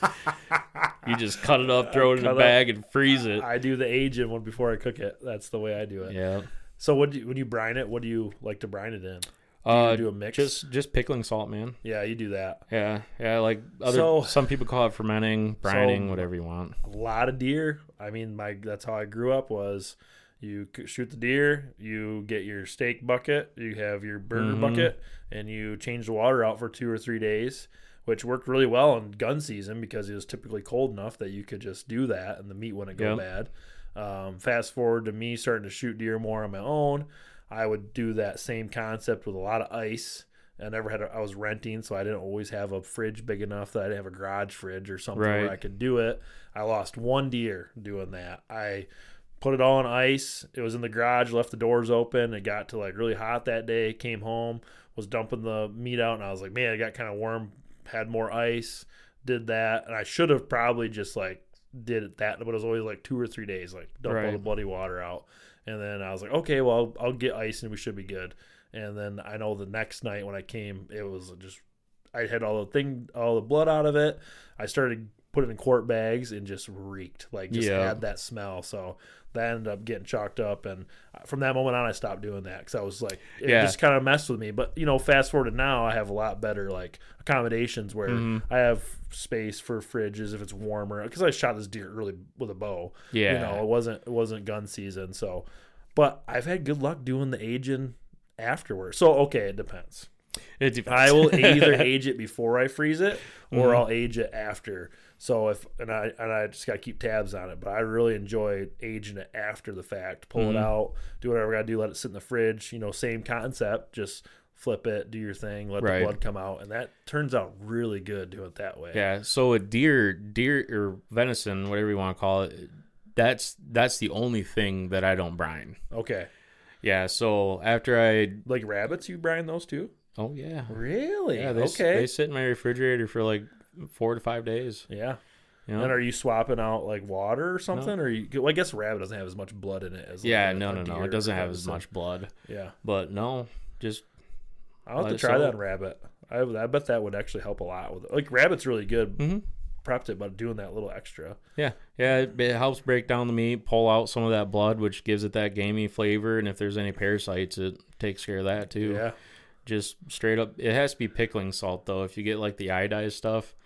You just cut it up, throw it in Cut a up. bag, and freeze it. I do the aging one before I cook it. That's the way I do it. Yeah. So what do you, when you brine it? What do you like to brine it in? Do Uh, you do a mix? Just just pickling salt, man. Yeah, you do that. Yeah, yeah. Like other So- some people call it fermenting, brining, So- whatever you want. A lot of deer. I mean, my that's how I grew up. Was you c- shoot the deer, you get your steak bucket, you have your burger Mhm. bucket, and you change the water out for two or three days, which worked really well in gun season because it was typically cold enough that you could just do that and the meat wouldn't go Yep. bad. Um, fast forward to me starting to shoot deer more on my own, I would do that same concept with a lot of ice. I never had. A, I was renting, so I didn't always have a fridge big enough that I didn't have a garage fridge or something Right. where I could do it. I lost one deer doing that. I put it all on ice. It was in the garage, left the doors open. It got to like really hot that day. Came home, was dumping the meat out, and I was like, man, it got kind of warm. Had more ice. Did that, and I should have probably just like did it that, but it was always like two or three days, like dump all Right. the bloody water out. And then I was like, okay, well, I'll, I'll get ice and we should be good. And then I know the next night when I came, it was just I had all the thing, all the blood out of it. I started putting it in quart bags and just reeked, like just Yeah. had that smell. So that ended up getting chalked up, and from that moment on, I stopped doing that because I was like, it Yeah. just kind of messed with me. But you know, fast forward to now, I have a lot better like accommodations where Mhm. I have space for fridges if it's warmer. Because I shot this deer early with a bow. Yeah. you know, it wasn't it wasn't gun season. So, but I've had good luck doing the aging afterwards. So okay, it depends. It depends. I will either age it before I freeze it, or Mhm. I'll age it after. So if and I and I just gotta keep tabs on it. But I really enjoy aging it after the fact. Pull Mhm. it out, do whatever I gotta do. Let it sit in the fridge. You know, same concept. Just flip it, do your thing, let Right. the blood come out, and that turns out really good doing it that way. Yeah, so a deer, deer or venison, whatever you want to call it, that's that's the only thing that I don't brine. Okay. Yeah, so after I, Like rabbits, you brine those too? oh yeah, Really? yeah, they s- okay. they sit in my refrigerator for like four to five days. yeah. You know? And are you swapping out like water or something? Or you? Well, I guess a rabbit doesn't have as much blood in it as. Like yeah, a- no, a no, no, deer it doesn't or have as venison. much blood. Yeah. But no, just I'll have Let to it try that soak. on rabbit. I, I bet that would actually help a lot with it. Like rabbit's really good Mhm. prepped it, but doing that little extra. yeah, yeah, it, it helps break down the meat, pull out some of that blood, which gives it that gamey flavor. And if there's any parasites, it takes care of that too. Yeah. Just straight up, it has to be pickling salt though. If you get like the iodized stuff,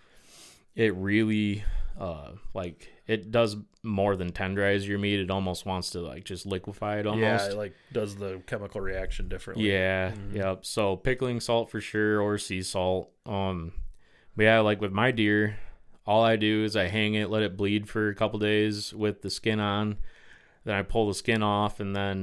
it really uh like it does more than tenderize your meat. It almost wants to like just liquefy it almost. Yeah, it like does the chemical reaction differently. Yeah, Mhm. yep. So pickling salt for sure, or sea salt. Um, but yeah, like with my deer, all I do is I hang it, let it bleed for a couple days with the skin on. Then I pull the skin off, and then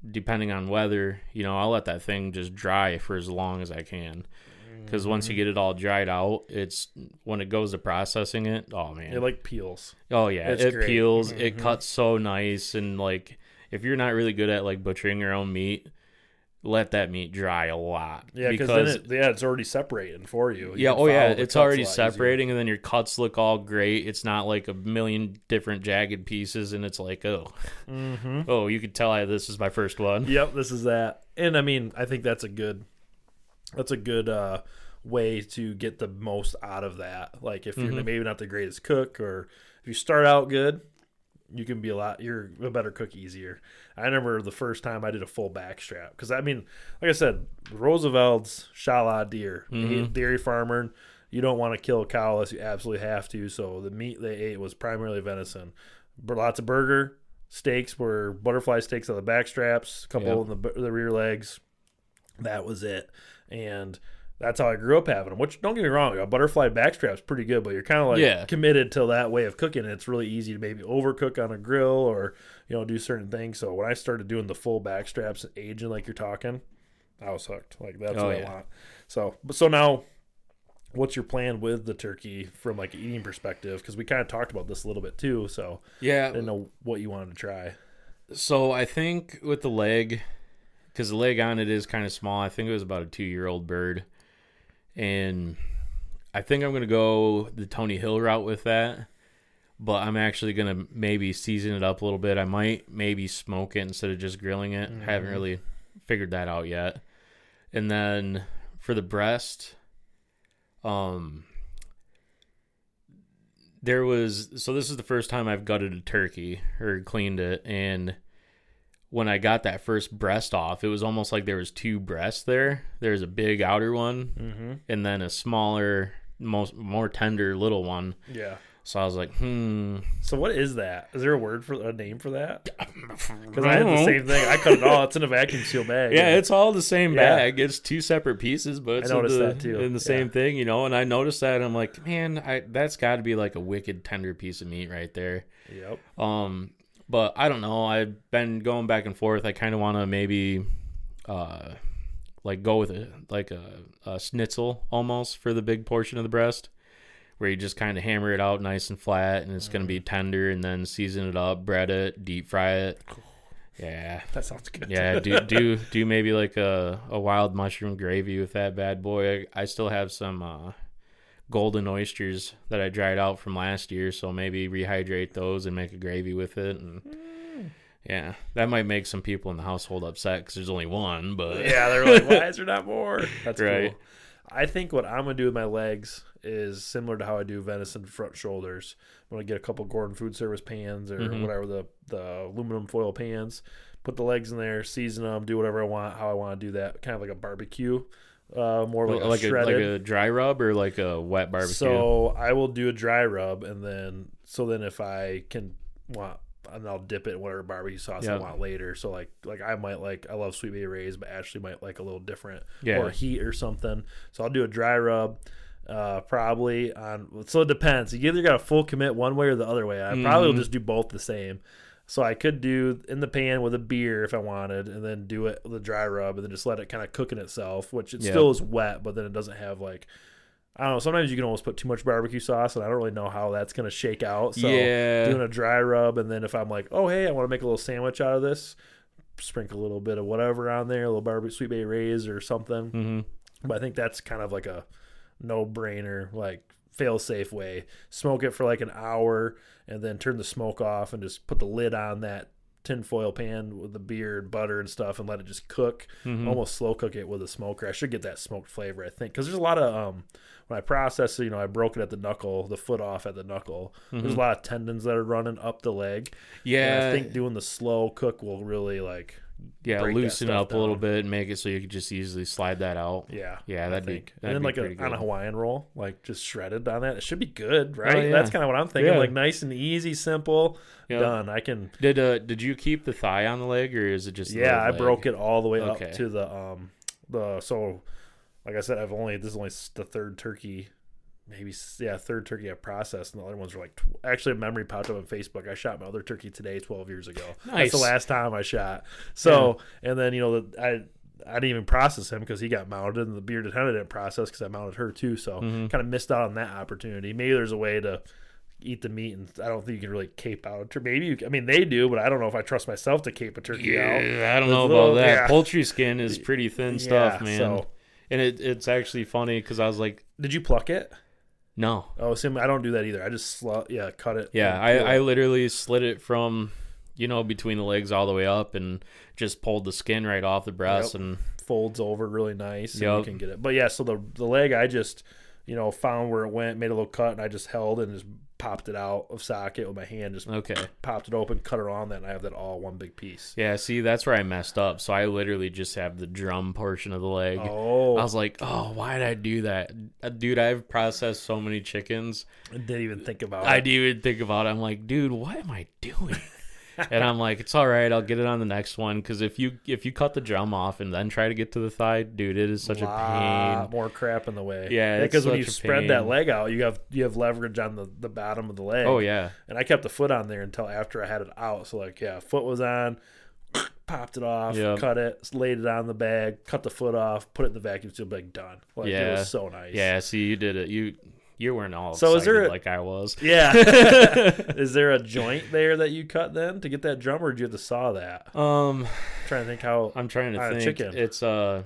depending on weather, you know, I'll let that thing just dry for as long as I can. Because mm-hmm. once you get it all dried out, it's when it goes to processing it, oh, man. It, like, peels. Oh, yeah. It's it great. peels. Mm-hmm. It cuts so nice. And, like, if you're not really good at, like, butchering your own meat, let that meat dry a lot. Yeah, because then it, yeah, it's already separating for you. you yeah, oh, yeah. It's already separating, easier. And then your cuts look all great. It's not, like, a million different jagged pieces, and it's like, oh. Mm-hmm. Oh, you could tell I, this is my first one. Yep, this is that. And, I mean, I think that's a good – that's a good uh, – way to get the most out of that. Like if you're mm-hmm. maybe not the greatest cook, or if you start out good, you can be a lot you're a better cook easier. I remember the first time I did a full backstrap, because I mean, like I said, Roosevelt's shot a lot of deer. Mm-hmm. Dairy farmer, you don't want to kill a cow unless you absolutely have to, so the meat they ate was primarily venison. But lots of burger steaks were butterfly steaks on the backstraps, a couple yep. in the, the rear legs. That was it. And that's how I grew up having them, which, don't get me wrong, a butterfly backstrap's pretty good, but you're kind of like yeah. committed to that way of cooking. It's really easy to maybe overcook on a grill or, you know, do certain things. So when I started doing the full backstraps and aging like you're talking, I was hooked. Like, that's oh, what yeah. I want. So, but so now, what's your plan with the turkey from like an eating perspective? Because we kind of talked about this a little bit too. So yeah, I didn't know what you wanted to try. So I think with the leg, because the leg on it is kind of small, I think it was about a two-year-old bird. And I think I'm going to go the Tony Hill route with that, but I'm actually going to maybe season it up a little bit. I might maybe smoke it instead of just grilling it. Mm-hmm. I haven't really figured that out yet. And then for the breast, um, there was, so this is the first time I've gutted a turkey or cleaned it. And when I got that first breast off, it was almost like there was two breasts there. There's a big outer one, mm-hmm. and then a smaller, most more tender little one. Yeah. So I was like, hmm. So what is that? Is there a word for a name for that? Because I, I had the same thing. I cut it all. It's in a vacuum seal bag. Yeah, yeah. It's all the same yeah. bag. It's two separate pieces, but it's I noticed in the, that too. in the yeah. same thing, you know. And I noticed that, and I'm like, man, I, that's got to be like a wicked tender piece of meat right there. Yep. Um. But I don't know. I've been going back and forth. I kind of want to maybe, uh, like go with it, like a, a schnitzel almost for the big portion of the breast, where you just kind of hammer it out nice and flat, and it's mm. gonna be tender, and then season it up, bread it, deep fry it. Yeah, that sounds good. Yeah, do do do maybe like a, a wild mushroom gravy with that bad boy. I, I still have some. Uh, golden oysters that I dried out from last year, so maybe rehydrate those and make a gravy with it. And mm. yeah, that might make some people in the household upset because there's only one, but yeah, they're like, why is there not more? That's right. Cool. I think what I'm gonna do with my legs is similar to how I do venison front shoulders. I'm gonna get a couple Gordon Food Service pans or mm-hmm. whatever, the the aluminum foil pans, put the legs in there, season them, do whatever I want, how I want to do that, kind of like a barbecue. Uh, more like, like a a shredded. like a dry rub or like a wet barbecue. So I will do a dry rub, and then so then if I can want, and I'll dip it in whatever barbecue sauce yep. I want later. So like like I might like I love Sweet Baby Ray's, but Ashley might like a little different yeah. or heat or something. So I'll do a dry rub. Uh, probably on. So it depends. You either got a full commit one way or the other way. I mm-hmm. probably will just do both the same. So I could do in the pan with a beer if I wanted, and then do it the dry rub, and then just let it kind of cook in itself, which it yep. still is wet, but then it doesn't have like, I don't know, sometimes you can almost put too much barbecue sauce, and I don't really know how that's going to shake out. So yeah. doing a dry rub, and then if I'm like, oh, hey, I want to make a little sandwich out of this, sprinkle a little bit of whatever on there, a little barbecue Sweet Baby Ray's or something. Mm-hmm. But I think that's kind of like a no-brainer, like fail-safe way. Smoke it for like an hour, and then turn the smoke off and just put the lid on that tinfoil pan with the beer and butter and stuff and let it just cook. Mm-hmm. Almost slow cook it with a smoker. I should get that smoked flavor, I think, because there's a lot of um when I process it, you know, I broke it at the knuckle, the foot off at the knuckle. Mm-hmm. There's a lot of tendons that are running up the leg. Yeah, and I think doing the slow cook will really like yeah loosen up down. a little bit and make it so you could just easily slide that out. Yeah, yeah, that'd be that'd and then be like a, good. on a Hawaiian roll, like just shredded on that. It should be good, right? Oh, yeah. That's kind of what I'm thinking. Yeah. Like nice and easy, simple, yeah. done. I can. Did uh did you keep the thigh on the leg, or is it just yeah? I leg? broke it all the way okay. up to the um the so like I said, I've only this is only the third turkey maybe yeah third turkey I processed, and the other ones were like tw- actually a memory popped up on Facebook. I shot my other turkey today, twelve years ago. Nice. That's the last time I shot. So yeah. And then you know the, I. I didn't even process him because he got mounted, and the bearded hen I didn't process because I mounted her too. So mm-hmm. kind of missed out on that opportunity. Maybe there's a way to eat the meat, and I don't think you can really cape out a turkey. Maybe you, I mean they do, but I don't know if I trust myself to cape a turkey yeah, out. I don't know little, about that. Yeah. Poultry skin is pretty thin stuff, yeah, man. So. And it, it's actually funny because I was like, did you pluck it? No. Oh, see, I don't do that either. I just sl- yeah cut it. Yeah, I, I literally slit it from, you know, between the legs all the way up and just pulled the skin right off the breast yep. and folds over really nice and yep. you can get it. But yeah, so the the leg I just, you know, found where it went, made a little cut, and I just held and just popped it out of socket with my hand, just okay. popped it open, cut it on that, and I have that all one big piece. Yeah, see, that's where I messed up. So I literally just have the drum portion of the leg. Oh. I was like, oh, why did I do that? Dude, I've processed so many chickens. I didn't even think about I it. didn't even think about it. I'm like, dude, what am I doing? And I'm like, it's all right. I'll get it on the next one. Because if you if you cut the drum off and then try to get to the thigh, dude, it is such a, a pain. More crap in the way. Yeah, because when you such a spread pain. that leg out, you have you have leverage on the, the bottom of the leg. Oh yeah. And I kept the foot on there until after I had it out. So like, yeah, foot was on, popped it off, yep. cut it, laid it on the bag, cut the foot off, put it in the vacuum seal bag, done. Like, yeah, it was so nice. Yeah, see, you did it. You. You weren't all so excited is there a, like I was. Yeah. Is there a joint there that you cut then to get that drum, or did you have to saw that? Um, I'm trying to think how. I'm trying to on think. A chicken. It's uh,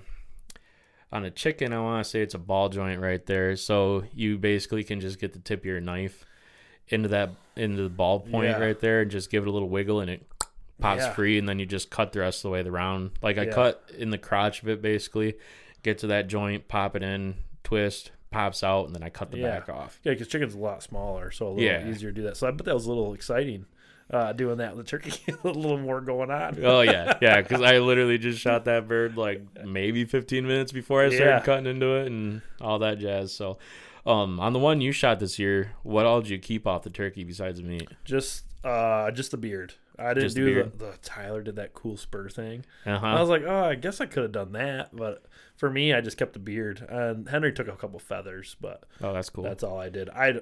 on a chicken. I want to say it's a ball joint right there. So you basically can just get the tip of your knife into that into the ball point yeah. right there, and just give it a little wiggle, and it pops yeah. free, and then you just cut the rest of the way around. Like I yeah. cut in the crotch of it, basically, get to that joint, pop it in, twist. Pops out, and then I cut the yeah. back off. Yeah, because chicken's a lot smaller, so a little yeah. easier to do that. So I bet that was a little exciting uh, doing that with the turkey. A little more going on. Oh, yeah. Yeah, because I literally just shot that bird like maybe fifteen minutes before I started yeah. cutting into it and all that jazz. So um, on the one you shot this year, what all did you keep off the turkey besides the meat? Just uh, just the beard. I didn't Just the do beard. the, the Tyler did that cool spur thing. Uh-huh. I was like, oh, I guess I could have done that, but for me, I just kept the beard. And Henry took a couple feathers, but oh, that's cool. That's all I did. I,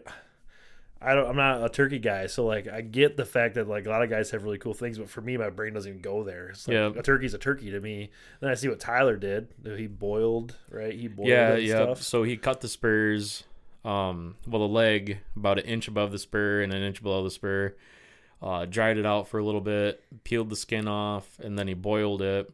I don't. I'm not a turkey guy, so like I get the fact that like a lot of guys have really cool things, but for me, my brain doesn't even go there. It's like yeah. a turkey's a turkey to me. Then I see what Tyler did. He boiled, right? He boiled. Yeah, it and yeah. stuff. So he cut the spurs, um, well, the leg about an inch above the spur and an inch below the spur. Uh, dried it out for a little bit, peeled the skin off, and then he boiled it.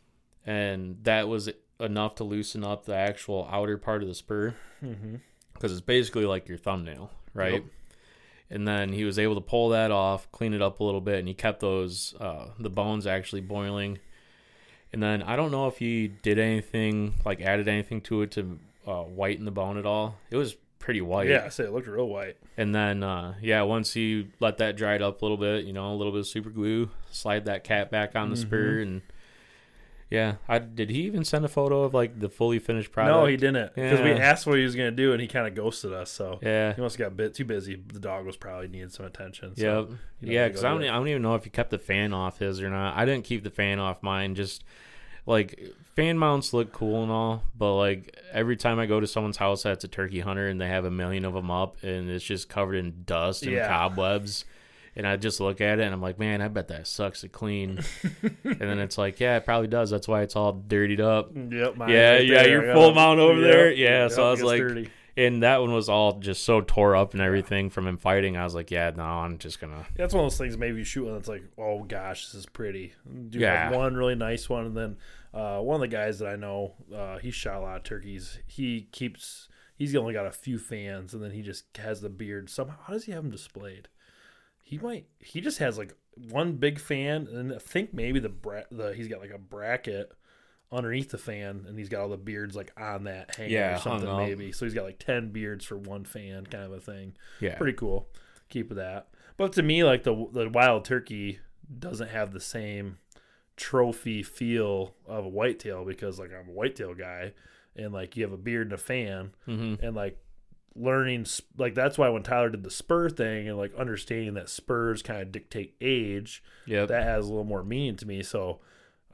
And that was enough to loosen up the actual outer part of the spur. Mm-hmm. Because it's basically like your thumbnail, right? Yep. And then he was able to pull that off, clean it up a little bit, and he kept those, uh, the bones actually boiling. And then I don't know if he did anything, like added anything to it to uh, whiten the bone at all. It was pretty white. Yeah, I say it looked real white. And then, uh, yeah, once he let that dry up a little bit, you know, a little bit of super glue, slide that cat back on the mm-hmm. spur, and yeah, I did. He even send a photo of like the fully finished product? No, he didn't, because yeah. we asked what he was gonna do, and he kind of ghosted us. So yeah, he must have got a bit too busy. The dog was probably needing some attention. So, yep. you know, yeah, because I don't, I don't even know if he kept the fan off his or not. I didn't keep the fan off mine. Just like fan mounts look cool and all, but like every time I go to someone's house that's a turkey hunter and they have a million of them up and it's just covered in dust and yeah. cobwebs, and I just look at it and I'm like, man, I bet that sucks to clean. And then it's like, yeah, it probably does. That's why it's all dirtied up. Yep. Yeah, right yeah, there. your full mount over yep. there. Yeah, yep, so I was like, dirty. And that one was all just so tore up and everything from him fighting. I was like, yeah, no, I'm just gonna. Yeah, that's one of those things. Maybe you shoot one that's like, oh gosh, this is pretty. Do yeah. have one really nice one, and then uh, one of the guys that I know, uh, he shot a lot of turkeys. He keeps. He's only got a few fans, and then he just has the beard. Somehow, how does he have them displayed? He might. He just has like one big fan, and I think maybe the bra- the he's got like a bracket underneath the fan, and he's got all the beards like on that hanger yeah, or something maybe. So he's got like ten beards for one fan, kind of a thing. Yeah, pretty cool. Keep with that. But to me, like the the wild turkey doesn't have the same trophy feel of a whitetail, because like I'm a whitetail guy, and like you have a beard and a fan, mm-hmm. and like learning like that's why when Tyler did the spur thing and like understanding that spurs kind of dictate age, yep. that has a little more meaning to me. So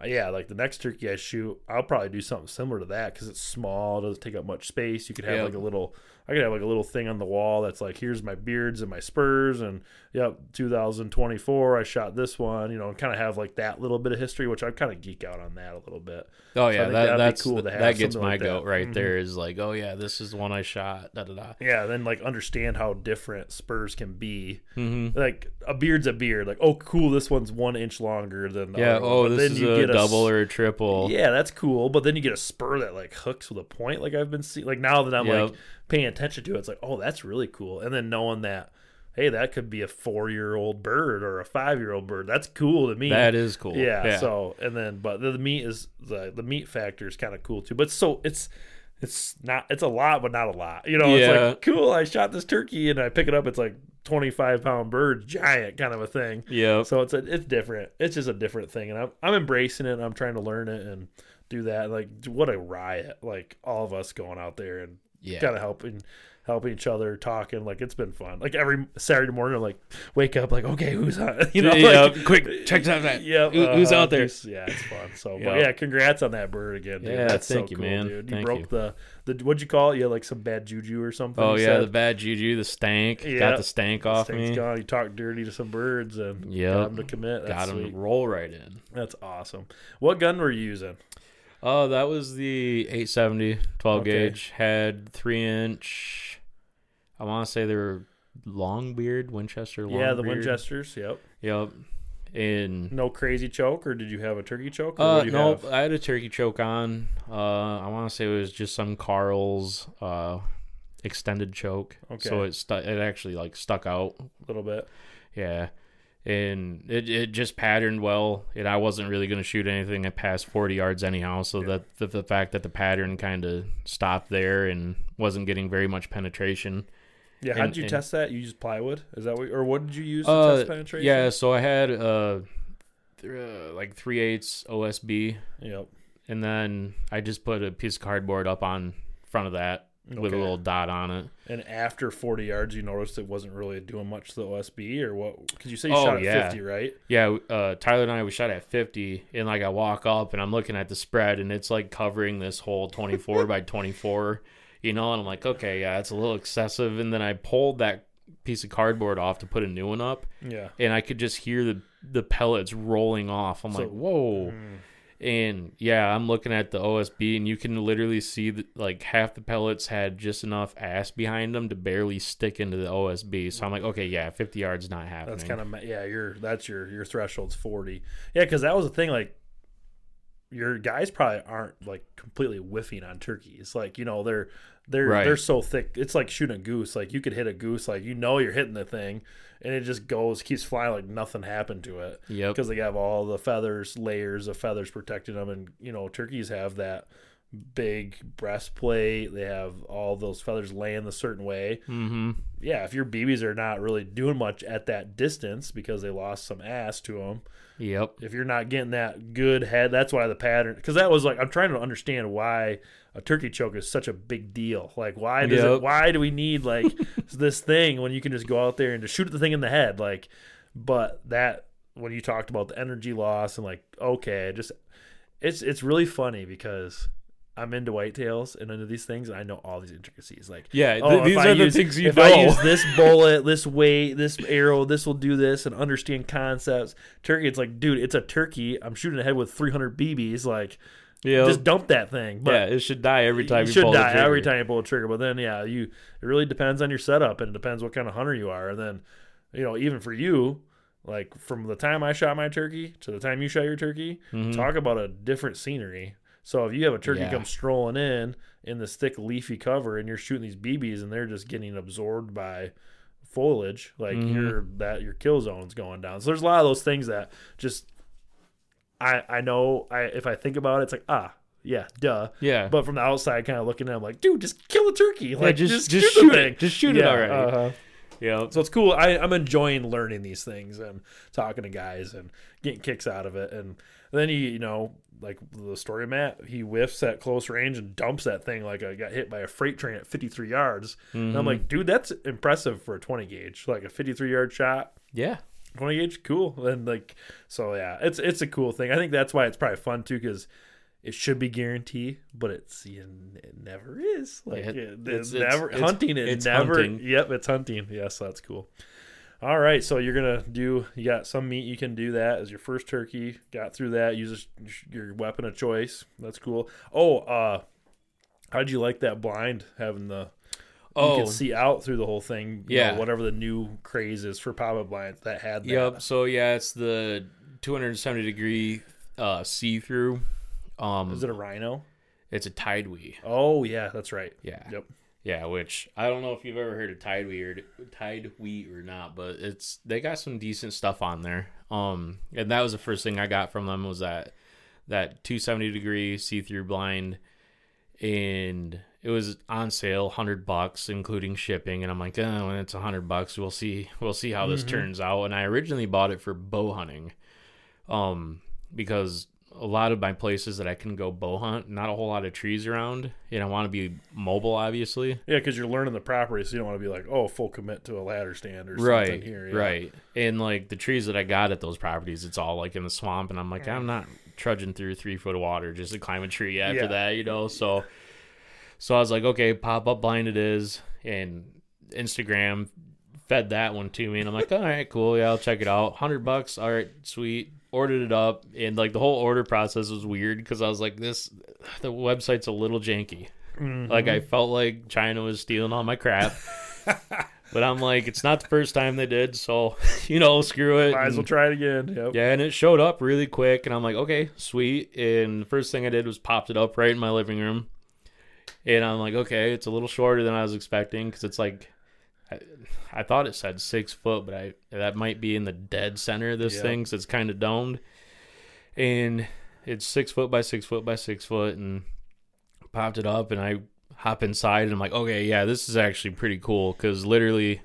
yeah, like the next turkey I shoot, I'll probably do something similar to that because it's small, it doesn't take up much space. You could have Yep. like a little, I could have like a little thing on the wall that's like, here's my beards and my spurs, and yep, two thousand twenty-four, I shot this one, you know, and kind of have like that little bit of history, which I kind of geek out on that a little bit. Oh So I yeah, think that, that'd be that's cool to have that gets something my like that. goat right Mhm. there. Is like, oh yeah, this is the one I shot. Da da da. Yeah, then like understand how different spurs can be. Mm-hmm. Like a beard's a beard. Like, oh, cool, this one's one inch longer than the Yeah. other one. Oh, But this then is you a get double s- or a triple. Yeah, that's cool. But then you get a spur that like hooks with a point. Like I've been seeing. Like now that I'm Yep. like paying attention to it, it's like, oh, that's really cool. And then knowing that, hey, that could be a four-year-old bird or a five-year-old bird. That's cool to me. That is cool. Yeah. Yeah. So and then, but the, the meat is the the meat factor is kind of cool too. But so it's. It's not. It's a lot, but not a lot. You know, it's Yeah. like cool. I shot this turkey, and I pick it up. It's like twenty-five pound bird, giant kind of a thing. Yeah. So it's a, it's different. It's just a different thing, and I'm I'm embracing it. And I'm trying to learn it and do that. Like what a riot! Like all of us going out there and Yeah. kind of helping helping each other, talking. Like it's been fun. Like every Saturday morning, I'm like wake up, like okay, who's on? You know, Yeah, like, quick, check that out. Yeah, Who- who's out there? just- Yeah, it's fun. So Yeah. but yeah, congrats on that bird again. Dude. Yeah, That's thank so you, cool, man. dude. You Thank broke you. the the what'd you call it? You had like some bad juju or something. Oh you yeah, said? the bad juju, the stank. Yeah. Got the stank off Thing's me. gone. You talked dirty to some birds and Yep. got them to commit. That's Got him sweet. to roll right in. That's awesome. What gun were you using? Oh, that was the eight seventy twelve Okay. gauge. Had three inch. I want to say they were long beard Winchester. Long Yeah, the beard. Winchesters. Yep. Yep. And No crazy choke, or did you have a turkey choke? Or uh, what do you no, have? I had a turkey choke on. Uh, I want to say it was just some Carl's uh extended choke. Okay. So it stu- it actually like stuck out. A little bit. Yeah. And it, it just patterned well, and I wasn't really going to shoot anything at past forty yards anyhow, so that the, the fact that the pattern kind of stopped there and wasn't getting very much penetration. Yeah. How And- did you and- test that? You used plywood? Is that what? Or what did you use to Uh, test penetration? yeah, so I had uh, th- uh like three eighths O S B, Yep. and then I just put a piece of cardboard up on front of that with a Okay. little dot on it. And after forty yards, you noticed it wasn't really doing much to the O S B, or what? Because you say you Oh, shot at yeah. fifty, right? Yeah, uh, Tyler and I, we shot at fifty, and like I walk up and I'm looking at the spread, and it's like covering this whole twenty-four by twenty-four, you know, and I'm like, okay, yeah, it's a little excessive. And then I pulled that piece of cardboard off to put a new one up, Yeah. and I could just hear the the pellets rolling off. I'm So- like, whoa. Mm. And yeah, I'm looking at the O S B, and you can literally see that like half the pellets had just enough ass behind them to barely stick into the O S B. So I'm like, okay, yeah, fifty yards not happening. That's kind of yeah. Your that's your your threshold's forty. Yeah, because that was the thing. Like your guys probably aren't like completely whiffing on turkeys. Like you know they're they're Right. they're so thick. It's like shooting a goose. Like you could hit a goose. Like you know you're hitting the thing, and it just goes keeps flying like nothing happened to it. Yep. Because they have all the feathers, layers of feathers protecting them, and you know turkeys have that big breastplate. They have all those feathers laying a certain way. Mm-hmm. Yeah, if your B Bs are not really doing much at that distance because they lost some ass to them, Yep. if you're not getting that good head, that's why the pattern. Because that was like I'm trying to understand why a turkey choke is such a big deal. Like why does Yep. it? Why do we need like this thing when you can just go out there and just shoot the thing in the head? Like, but that when you talked about the energy loss and like okay, just it's it's really funny because I'm into whitetails and into these things, and I know all these intricacies. Like, Yeah, th- oh, if these I are the use- things you if know. I use this bullet, this weight, this arrow, this will do this, and understand concepts. Turkey, it's like, dude, it's a turkey. I'm shooting ahead with three hundred B Bs. Like, Yeah. just dump that thing. But yeah, it should die every time you, you should pull die the trigger. every time you pull a trigger. But then, yeah, you it really depends on your setup, and it depends what kind of hunter you are. And then, you know, even for you, like from the time I shot my turkey to the time you shot your turkey, Mhm. talk about a different scenery. So if you have a turkey Yeah. come strolling in in this thick leafy cover, and you're shooting these B Bs, and they're just getting absorbed by foliage, like Mhm. your that your kill zone's going down. So there's a lot of those things that just I I know I if I think about it, it's like ah. Yeah, duh. Yeah. But from the outside, kind of looking at him like, dude, just kill the turkey. Like, just- just, just shoot, shoot the it. thing. Just shoot it Yeah, already. Uh-huh. Yeah. So it's cool. I, I'm enjoying learning these things and talking to guys and getting kicks out of it. And then he, you know, like the story of Matt, he whiffs at close range and dumps that thing like I got hit by a freight train at fifty-three yards. And I'm Mhm. like, dude, that's impressive for a twenty gauge. Like a fifty-three yard shot. Yeah. twenty gauge, cool. And like, so yeah, it's it's a cool thing. I think that's why it's probably fun too, because it should be guaranteed, but it's you know, it never is. Like it, it, it's, it's never it's, hunting. It it's never. hunting. Yep, it's hunting. Yes, that's cool. All right, so you're gonna do. You got some meat. You can do that as your first turkey. Got through that. Use your weapon of choice. That's cool. Oh, uh, how did you like that blind having the? Oh, you can see out through the whole thing. You yeah, know, whatever the new craze is for pop-up blinds that had that. Yep. So yeah, it's the two hundred seventy degree uh, see-through. Um, is it a Rhino? It's a Tidewee. Oh yeah, that's right. Yeah. Yep. Yeah, which I don't know if you've ever heard of Tidewee or Tidewee or not, but it's they got some decent stuff on there. Um, and that was the first thing I got from them was that that two seventy degree see-through blind, and it was on sale, hundred bucks including shipping. And I'm like, oh, when it's a hundred bucks, we'll see, we'll see how this mm-hmm. turns out. And I originally bought it for bow hunting, um, because a lot of my places that I can go bow hunt, not a whole lot of trees around, and I want to be mobile, obviously. Yeah, because you're learning the property, so you don't want to be like, oh, full commit to a ladder stand or right, something here. Yeah. Right, and like the trees that I got at those properties, it's all like in the swamp, and I'm like, I'm not trudging through three foot of water just to climb a tree after yeah. that, you know. So, so I was like, okay, pop up blind it is, and Instagram fed that one to me, and I'm like, all right, cool, yeah, I'll check it out. Hundred bucks, all right, sweet. Ordered it up, and like the whole order process was weird because I was like, this the website's a little janky. Mm-hmm. Like I felt like China was stealing all my crap. But I'm like, it's not the first time they did, so you know, screw it. Might as well try it again. Yep. Yeah, and it showed up really quick, and I'm like, okay, sweet. And the first thing I did was popped it up right in my living room, and I'm like, okay, it's a little shorter than I was expecting because it's like. I, I thought it said six foot, but I that might be in the dead center of this yep. thing, so it's kind of domed. And it's six foot by six foot by six foot, and popped it up, and I hop inside, and I'm like, okay, yeah, this is actually pretty cool, because literally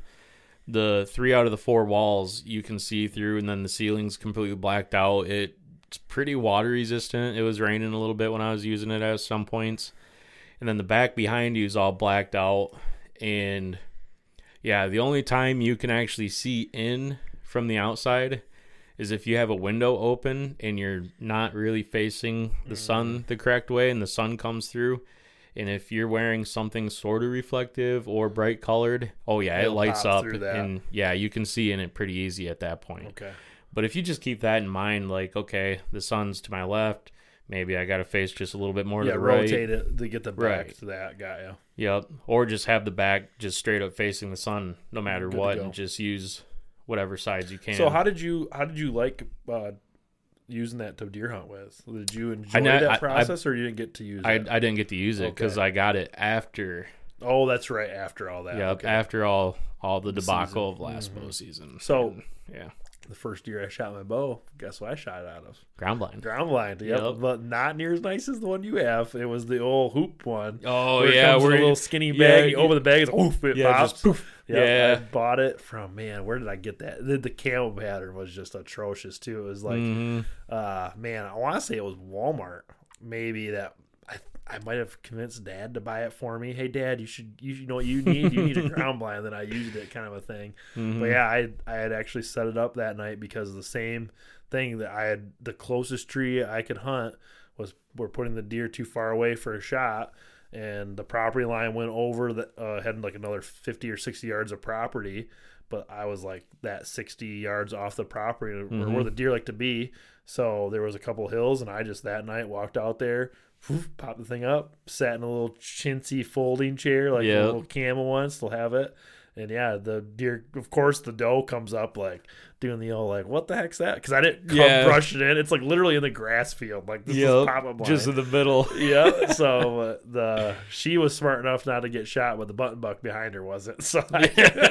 the three out of the four walls you can see through, and then the ceiling's completely blacked out. It, it's pretty water resistant. It was raining a little bit when I was using it at some points. And then the back behind you is all blacked out, and... yeah, the only time you can actually see in from the outside is if you have a window open and you're not really facing the sun the correct way and the sun comes through. And if you're wearing something sort of reflective or bright colored, oh yeah, It'll it lights up. And yeah, you can see in it pretty easy at that point. Okay. But if you just keep that in mind, like, okay, the sun's to my left, maybe I got to face just a little bit more yeah, to the right. rotate it to get the back right. to that. Got you. Yep. Or just have the back just straight up facing the sun no matter Good what, and just use whatever sides you can. So how did you how did you like uh, using that to deer hunt with? Did you enjoy know, that I, process, I, or you didn't get to use I, it? I didn't get to use it because okay. I got it after. Oh, that's right. After all that. Yep. Okay. After all all the, the debacle season. of last mm-hmm. bow season. So and, yeah. The first year I shot my bow, guess what I shot it out of? Ground blind. Ground blind, yep. yep. But not near as nice as the one you have. It was the old hoop one. Oh, where yeah. It comes where in a you, little skinny bag. Yeah, you you, open the bag, it's oof, it yeah, pops. Just poof. Yep, yeah. I bought it from, man, where did I get that? The, the camo pattern was just atrocious, too. It was like, mm-hmm. uh, man, I want to say it was Walmart. Maybe that. I I might have convinced Dad to buy it for me. Hey, Dad, you should you, you know what you need? You need a ground blind. Then I used it, kind of a thing. Mm-hmm. But yeah, I I had actually set it up that night because of the same thing that I had. The closest tree I could hunt was we're putting the deer too far away for a shot, and the property line went over the uh, had like another fifty or sixty yards of property. But I was like that sixty yards off the property mm-hmm. where the deer like to be. So there was a couple hills, and I just that night walked out there. Pop the thing up, sat in a little chintzy folding chair, like yep. a little camel one, still have it. And yeah, the deer, of course, the doe comes up like doing the old, like, what the heck's that? Because I didn't come yeah. brush it in. It's like literally in the grass field. Like, this yep. is pop-up line. Just in the middle. Yeah. So uh, the she was smart enough not to get shot, but the button buck behind her wasn't. So I,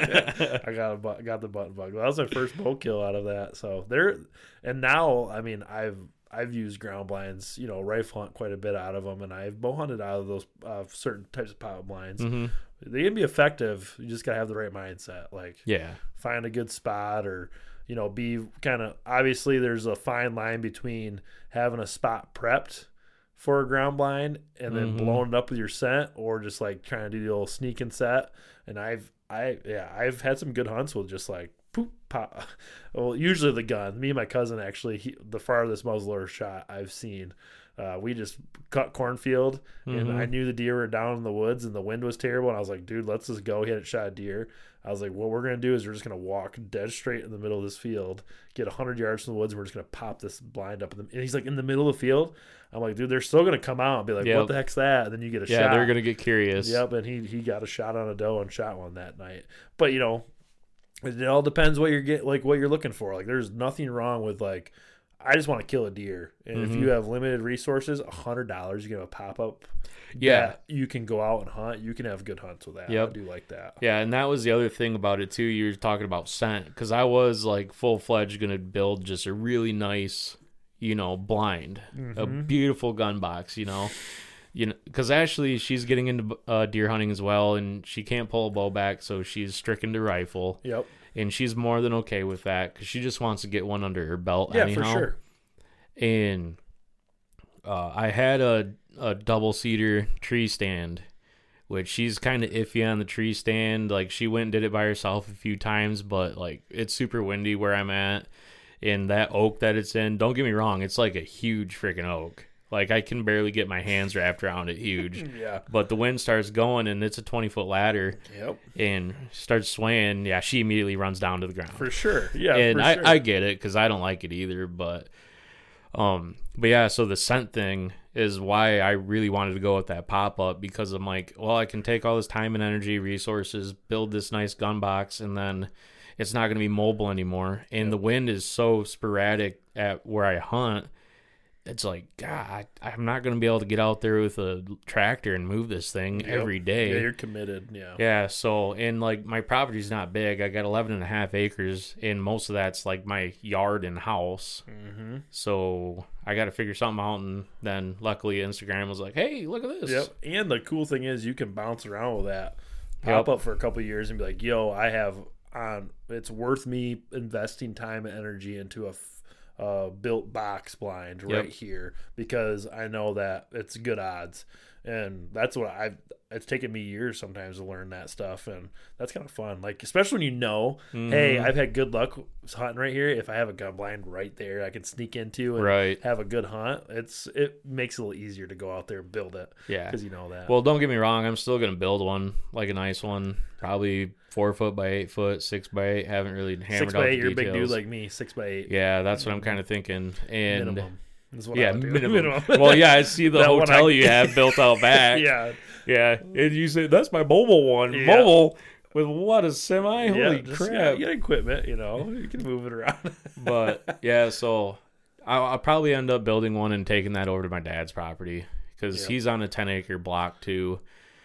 I got a, got the button buck. That was my first bow kill out of that. So there, and now, I mean, I've, I've used ground blinds, you know, rifle hunt quite a bit out of them, and I've bow hunted out of those uh, certain types of pop-up blinds. Mm-hmm. They can be effective. You just got to have the right mindset. Like, yeah, find a good spot, or, you know, be kind of, obviously there's a fine line between having a spot prepped for a ground blind and then mm-hmm. blowing it up with your scent, or just like trying to do the old sneak and set. And I've, I, yeah, I've had some good hunts with just like poop, pop. Well, usually the gun. Me and my cousin actually, he, the farthest muzzleloader shot I've seen. Uh, we just cut cornfield, and Mhm. I knew the deer were down in the woods, and the wind was terrible. And I was like, dude, let's just go. He hadn't shot a deer. I was like, what we're gonna do is we're just gonna walk dead straight in the middle of this field, get a hundred yards from the woods, and we're just gonna pop this blind up. In the, and he's like in the middle of the field. I'm like, dude, they're still gonna come out and be like, Yep. what the heck's that? And then you get a yeah, shot. they're gonna get curious. Yep, and he he got a shot on a doe and shot one that night. But you know, it all depends what you're get like what you're looking for. Like, there's nothing wrong with like, I just want to kill a deer, and Mhm. if you have limited resources, a hundred dollars, you get a pop up. Yeah. You can go out and hunt. You can have good hunts with that. Yep. I do like that. Yeah, and that was the other thing about it too. You were talking about scent, because I was like full fledged gonna build just a really nice, you know, blind, a Mhm. beautiful gun box, you know, you know, because Ashley, she's getting into uh, deer hunting as well, and she can't pull a bow back, so she's stricken to rifle. Yep. And she's more than okay with that because she just wants to get one under her belt. Yeah, anyhow. for sure. And uh, I had a a double cedar tree stand, which she's kind of iffy on the tree stand. Like, she went and did it by herself a few times, but like, it's super windy where I'm at, and that oak that it's in, don't get me wrong, it's like a huge freaking oak. Like, I can barely get my hands wrapped around it. Huge. Yeah. But the wind starts going, and it's a twenty foot ladder. Yep. And starts swaying. Yeah, she immediately runs down to the ground. For sure. Yeah. And for I, sure. I get it, because I don't like it either. But, um, but yeah, so the scent thing is why I really wanted to go with that pop up, because I'm like, well, I can take all this time and energy, resources, build this nice gun box, and then it's not going to be mobile anymore. And the wind is so sporadic at where I hunt. It's like, God, I, I'm not going to be able to get out there with a tractor and move this thing Yep. every day. Yeah, you're committed. Yeah. Yeah, so, and like, my property's not big. I got eleven and a half acres, and most of that's like my yard and house. Mm-hmm. So I got to figure something out, and then luckily Instagram was like, hey, look at this. Yep. And the cool thing is you can bounce around with that. Pop Yep. up for a couple of years and be like, yo, I have on, it's worth me investing time and energy into a f- uh, built box blind right Yep. here, because I know that it's good odds. And that's what I've, it's taken me years sometimes to learn that stuff. And that's kind of fun. Like, especially when you know, Mhm. hey, I've had good luck hunting right here. If I have a gun blind right there, I can sneak into and Right. have a good hunt. It's, it makes it a little easier to go out there and build it. Yeah. Because you know that. Well, don't get me wrong. I'm still going to build one, like a nice one, probably four foot by eight foot, six by eight. Haven't really hammered Six out by the eight, you're a big dude details. like me. Six by eight. Yeah, that's what I'm kind of thinking. And Minimum. Is what yeah, I would do. minimum. Well, yeah, I see the That one hotel I- you have built out back. Yeah. Yeah, and you say that's my mobile one. Yeah. Mobile with what, a semi? Yeah, Holy just, crap! yeah, you got equipment, you know. You can move it around. But yeah, so I'll, I'll probably end up building one and taking that over to my dad's property, because Yep. he's on a ten acre block too,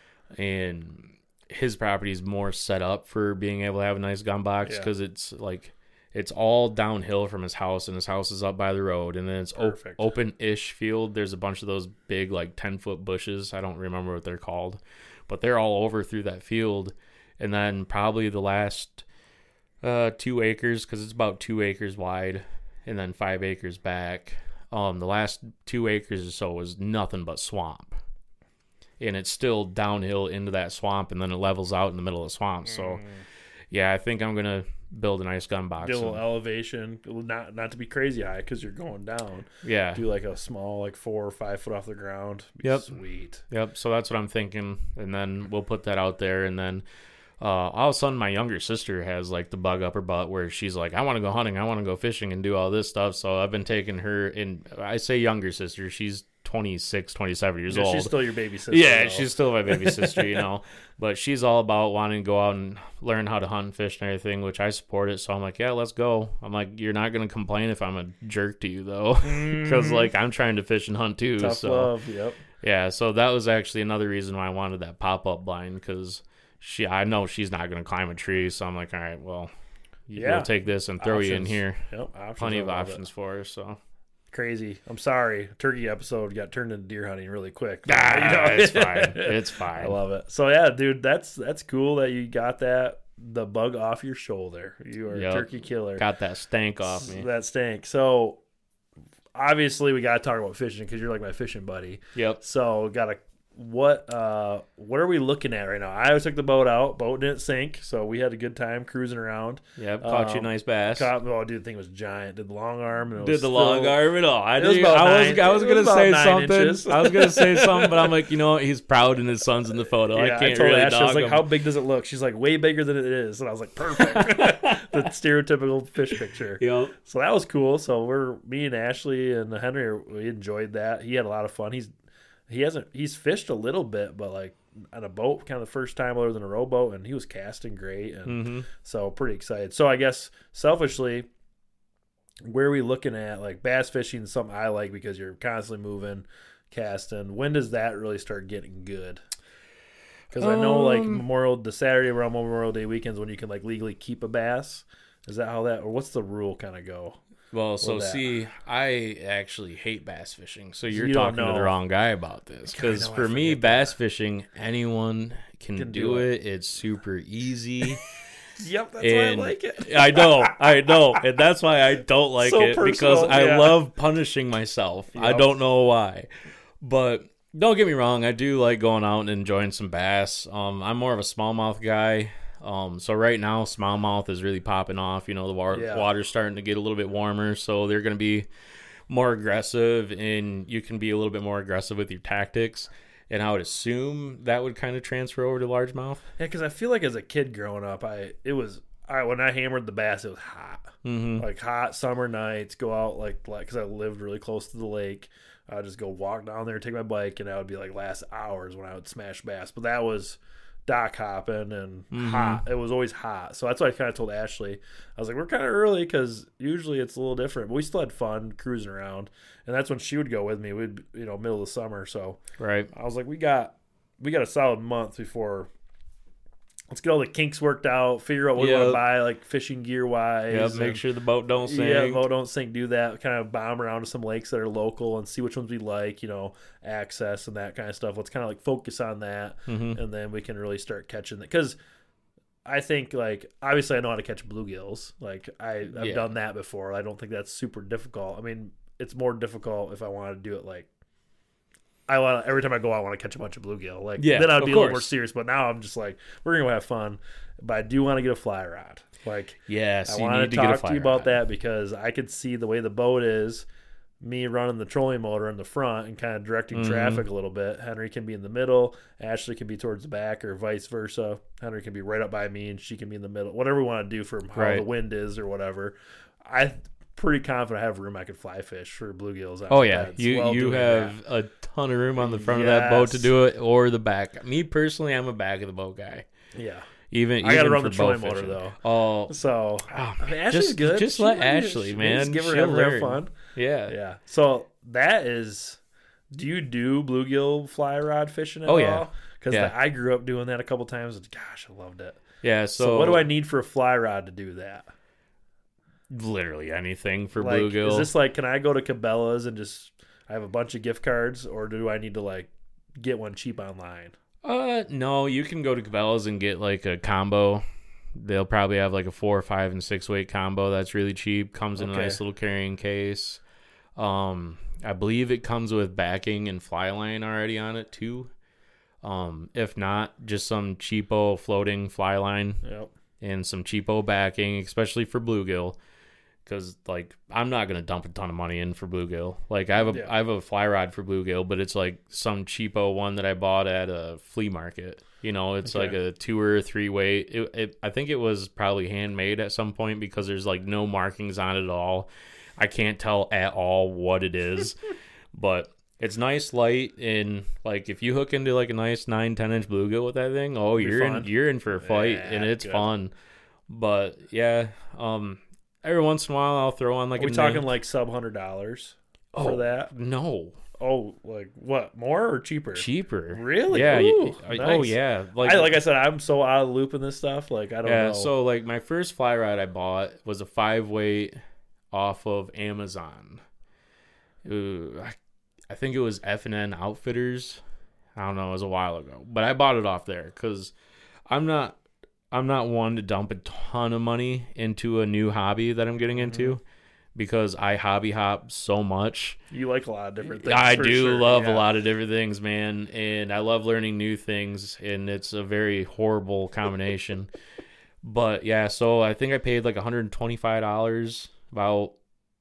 and his property is more set up for being able to have a nice gun box, Yeah. because it's like it's all downhill from his house, and his house is up by the road, and then it's op- Perfect. open-ish field. There's a bunch of those big like ten foot bushes. I don't remember what they're called, but they're all over through that field. And then probably the last uh, two acres, because it's about two acres wide, and then five acres back. Um, the last two acres or so was nothing but swamp, and it's still downhill into that swamp, and then it levels out in the middle of the swamp. So, Mm. yeah, I think I'm gonna build a nice gun box. Get a little and- elevation, not not to be crazy high because you're going down. yeah. Do like a small, like four or five foot off the ground. Be Yep. Sweet. Yep. So that's what I'm thinking, and then we'll put that out there, and then uh, all of a sudden my younger sister has like the bug up her butt where she's like, I want to go hunting, I want to go fishing, and do all this stuff. So I've been taking her, and I say younger sister, she's twenty-six, twenty-seven years Yeah, old. she's still your baby sister. Yeah, though. she's still my baby sister, you know. But she's all about wanting to go out and learn how to hunt and fish and everything, which I support it. So I'm like, yeah, let's go. I'm like, you're not going to complain if I'm a jerk to you, though. Because, Mhm. like, I'm trying to fish and hunt, too. tough so, love. Yep. yeah, so that was actually another reason why I wanted that pop-up blind, because she, I know she's not going to climb a tree. So I'm like, all right, well, Yeah. we'll take this and throw you in Options. here. Yep. Options, Plenty I of love options it. for her, so. Crazy. I'm sorry. Turkey episode got turned into deer hunting really quick. Ah, You know? it's fine. It's fine. I love it. So yeah, dude, that's that's cool that you got that the bug off your shoulder. You are Yep. a turkey killer. Got that stank off me. That stank. So obviously we got to talk about fishing because you're like my fishing buddy. Yep. So got to what uh, what are we looking at right now? I took the boat out. Boat didn't sink, so we had a good time cruising around. Yep, caught um, you a nice bass. Caught, oh, dude, the thing was giant. Did the long arm. And it did was the still, long arm and all. I, it was did, about I nine, was, I was, was going to say something. Inches. I was going to say something, but I'm like, you know what? He's proud and his son's in the photo. Yeah, I can't I told really Ashley, dog I was like, him. how big does it look? She's like, way bigger than it is. And I was like, perfect. The stereotypical fish picture. Yep. So that was cool. So we're, me and Ashley and Henry, we enjoyed that. He had a lot of fun. He's, he hasn't, he's fished a little bit, but like, on a boat, kind of the first time other than a rowboat, and he was casting great, and mm-hmm. so pretty excited. So I guess selfishly, where are we looking at? Like bass fishing is something I like because you're constantly moving, casting. When does that really start getting good? Because um, I know like Memorial, the Saturday around Memorial Day weekends when you can like legally keep a bass. Is that how that, or what's the rule kind of go? Well, so see, I actually hate bass fishing. So you're you talking to the wrong guy about this. Because for me, bass that. fishing, anyone can, can do, do it. it. It's super easy. Yep, that's and why I like it. I know, I know. And that's why I don't like so it. Personal, because I yeah. love punishing myself. Yep. I don't know why. But don't get me wrong. I do like going out and enjoying some bass. Um, I'm more of a smallmouth guy. Um, so right now, smallmouth is really popping off. You know, the water, yeah. water's starting to get a little bit warmer, so they're going to be more aggressive, and you can be a little bit more aggressive with your tactics. And I would assume that would kind of transfer over to largemouth. Yeah, because I feel like as a kid growing up, I it was I when I hammered the bass, it was hot, mm-hmm. like hot summer nights. Go out like like because I lived really close to the lake. I'd just go walk down there, take my bike, and that would be like last hours when I would smash bass. But that was dock hopping and mm-hmm. hot. It was always hot. So that's why I kind of told Ashley. I was like, we're kind of early because usually it's a little different. But we still had fun cruising around. And that's when she would go with me. We'd, you know, middle of the summer. So right. I was like, we got we got a solid month before. Let's get all the kinks worked out, figure out what yep. we want to buy, like fishing gear wise. Yeah, make sure the boat don't sink. Yeah, the boat don't sink. Do that. Kind of bomb around to some lakes that are local and see which ones we like, you know, access and that kind of stuff. Let's kind of like focus on that, mm-hmm. and then we can really start catching it. Because I think, like, obviously I know how to catch bluegills. Like, I, I've yeah. done that before. I don't think that's super difficult. I mean, it's more difficult if I wanted to do it like, I want every time I go out, I want to catch a bunch of bluegill. Like yeah, then I'd be course. a little more serious. But now I'm just like, we're gonna have fun. But I do want to get a fly rod. Like yes, I want to talk to you about that because I could see the way the boat is. Me running the trolling motor in the front and kind of directing mm-hmm. traffic a little bit. Henry can be in the middle. Ashley can be towards the back, or vice versa. Henry can be right up by me, and she can be in the middle. Whatever we want to do for how right. the wind is or whatever. I. Pretty confident I have room I could fly fish for bluegills. Oh yeah, you well you have that. a ton of room on the front yes. of that boat to do it, or the back. Me personally, I'm a back of the boat guy. Yeah, even I got to run for the trolling motor though. Oh, so oh, man. I mean, Ashley's just, good. Just she let might, Ashley, she, man, just give her She'll have learn. fun. Yeah, yeah. So that is. Do you do bluegill fly rod fishing at oh, all? yeah, because yeah. I grew up doing that a couple times. And gosh, I loved it. Yeah. So, so what do I need for a fly rod to do that? Literally anything for like, bluegill. Is this like, can I go to Cabela's and just I have a bunch of gift cards, or do I need to like get one cheap online? Uh, no, you can go to Cabela's and get like a combo. They'll probably have like a four, five, and six weight combo that's really cheap. Comes in okay. a nice little carrying case. Um, I believe it comes with backing and fly line already on it too. Um, if not, just some cheapo floating fly line yep. and some cheapo backing, especially for bluegill. Because like I'm not gonna dump a ton of money in for bluegill. Like I have a yeah. I have a fly rod for bluegill, but it's like some cheapo one that I bought at a flea market. You know, it's okay. like a two or three weight. It, it I think it was probably handmade at some point because there's like no markings on it at all. I can't tell at all what it is, but it's nice, light, and like if you hook into like a nice nine, ten inch bluegill with that thing, oh, you're in, you're in for a fight, yeah, and it's good. Fun. But yeah, um. Every once in a while, I'll throw on like Are we a talking name. like sub hundred dollars oh, for that? No. Oh, like what? More or cheaper? Cheaper. Really? Yeah. Ooh, you, nice. Oh yeah. Like I, like I said, I'm so out of the loop in this stuff. Like I don't yeah, know. So like my first fly rod I bought was a five weight off of Amazon. Ooh, I, I think it was F and N Outfitters. I don't know. It was a while ago, but I bought it off there because I'm not. I'm not one to dump a ton of money into a new hobby that I'm getting into. Mm-hmm. because I hobby hop so much. You like a lot of different things. I for do sure. love yeah. a lot of different things, man, and I love learning new things, and it's a very horrible combination. But yeah, so I think I paid like one hundred twenty-five dollars about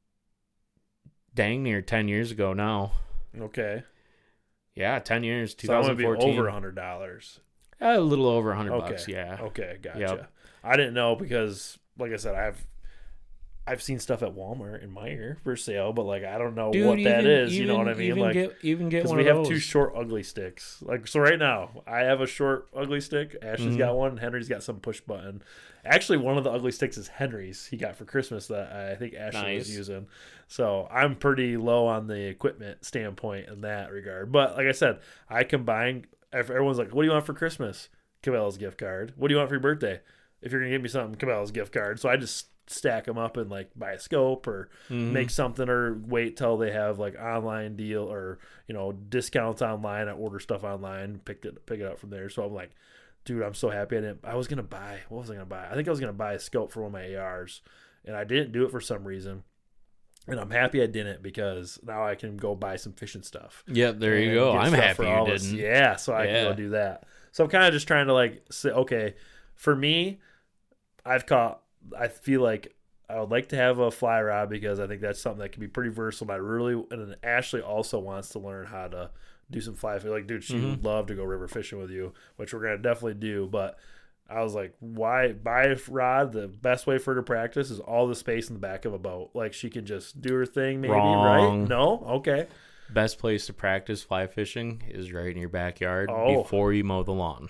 dang near ten years ago now. Okay. Yeah, ten years, So I'm twenty fourteen. going to be over one hundred dollars. A little over one hundred Okay. bucks, yeah. Okay, gotcha. Yep. I didn't know because, like I said, I've I've seen stuff at Walmart in Meijer for sale, but like I don't know Dude, what that even- is. you know even- what I mean? even Like, get- even get because one we of have two those. short ugly sticks. Like so, right now I have a short ugly stick. Ashley's Mhm. got one. Henry's got some push button. Actually, one of the ugly sticks is Henry's. He got for Christmas that I think Ashley Nice. was using. So I'm pretty low on the equipment standpoint in that regard. But like I said, I combine. If everyone's like, "What do you want for Christmas?" Cabela's gift card. What do you want for your birthday? If you're gonna give me something, Cabela's gift card. So I just stack them up and like buy a scope or Mhm. make something or wait till they have like online deal or you know discounts online. I order stuff online, pick it pick it up from there. So I'm like, dude, I'm so happy I didn't. I was gonna buy. What was I gonna buy? I think I was gonna buy a scope for one of my A Rs, and I didn't do it for some reason. And I'm happy I didn't because now I can go buy some fishing stuff. Yep, there you and go. get I'm stuff happy for you all of us. didn't. Yeah, so I Yeah. can go do that. So I'm kind of just trying to like say, okay, for me, I've caught. I feel like I would like to have a fly rod because I think that's something that can be pretty versatile. I really and then Ashley also wants to learn how to do some fly fishing. Like, dude, she Mhm. would love to go river fishing with you, which we're gonna definitely do. But I was like, why buy a rod? The best way for her to practice is all the space in the back of a boat. Like she can just do her thing, maybe, Wrong. right? No, okay. Best place to practice fly fishing is right in your backyard Oh. before you mow the lawn.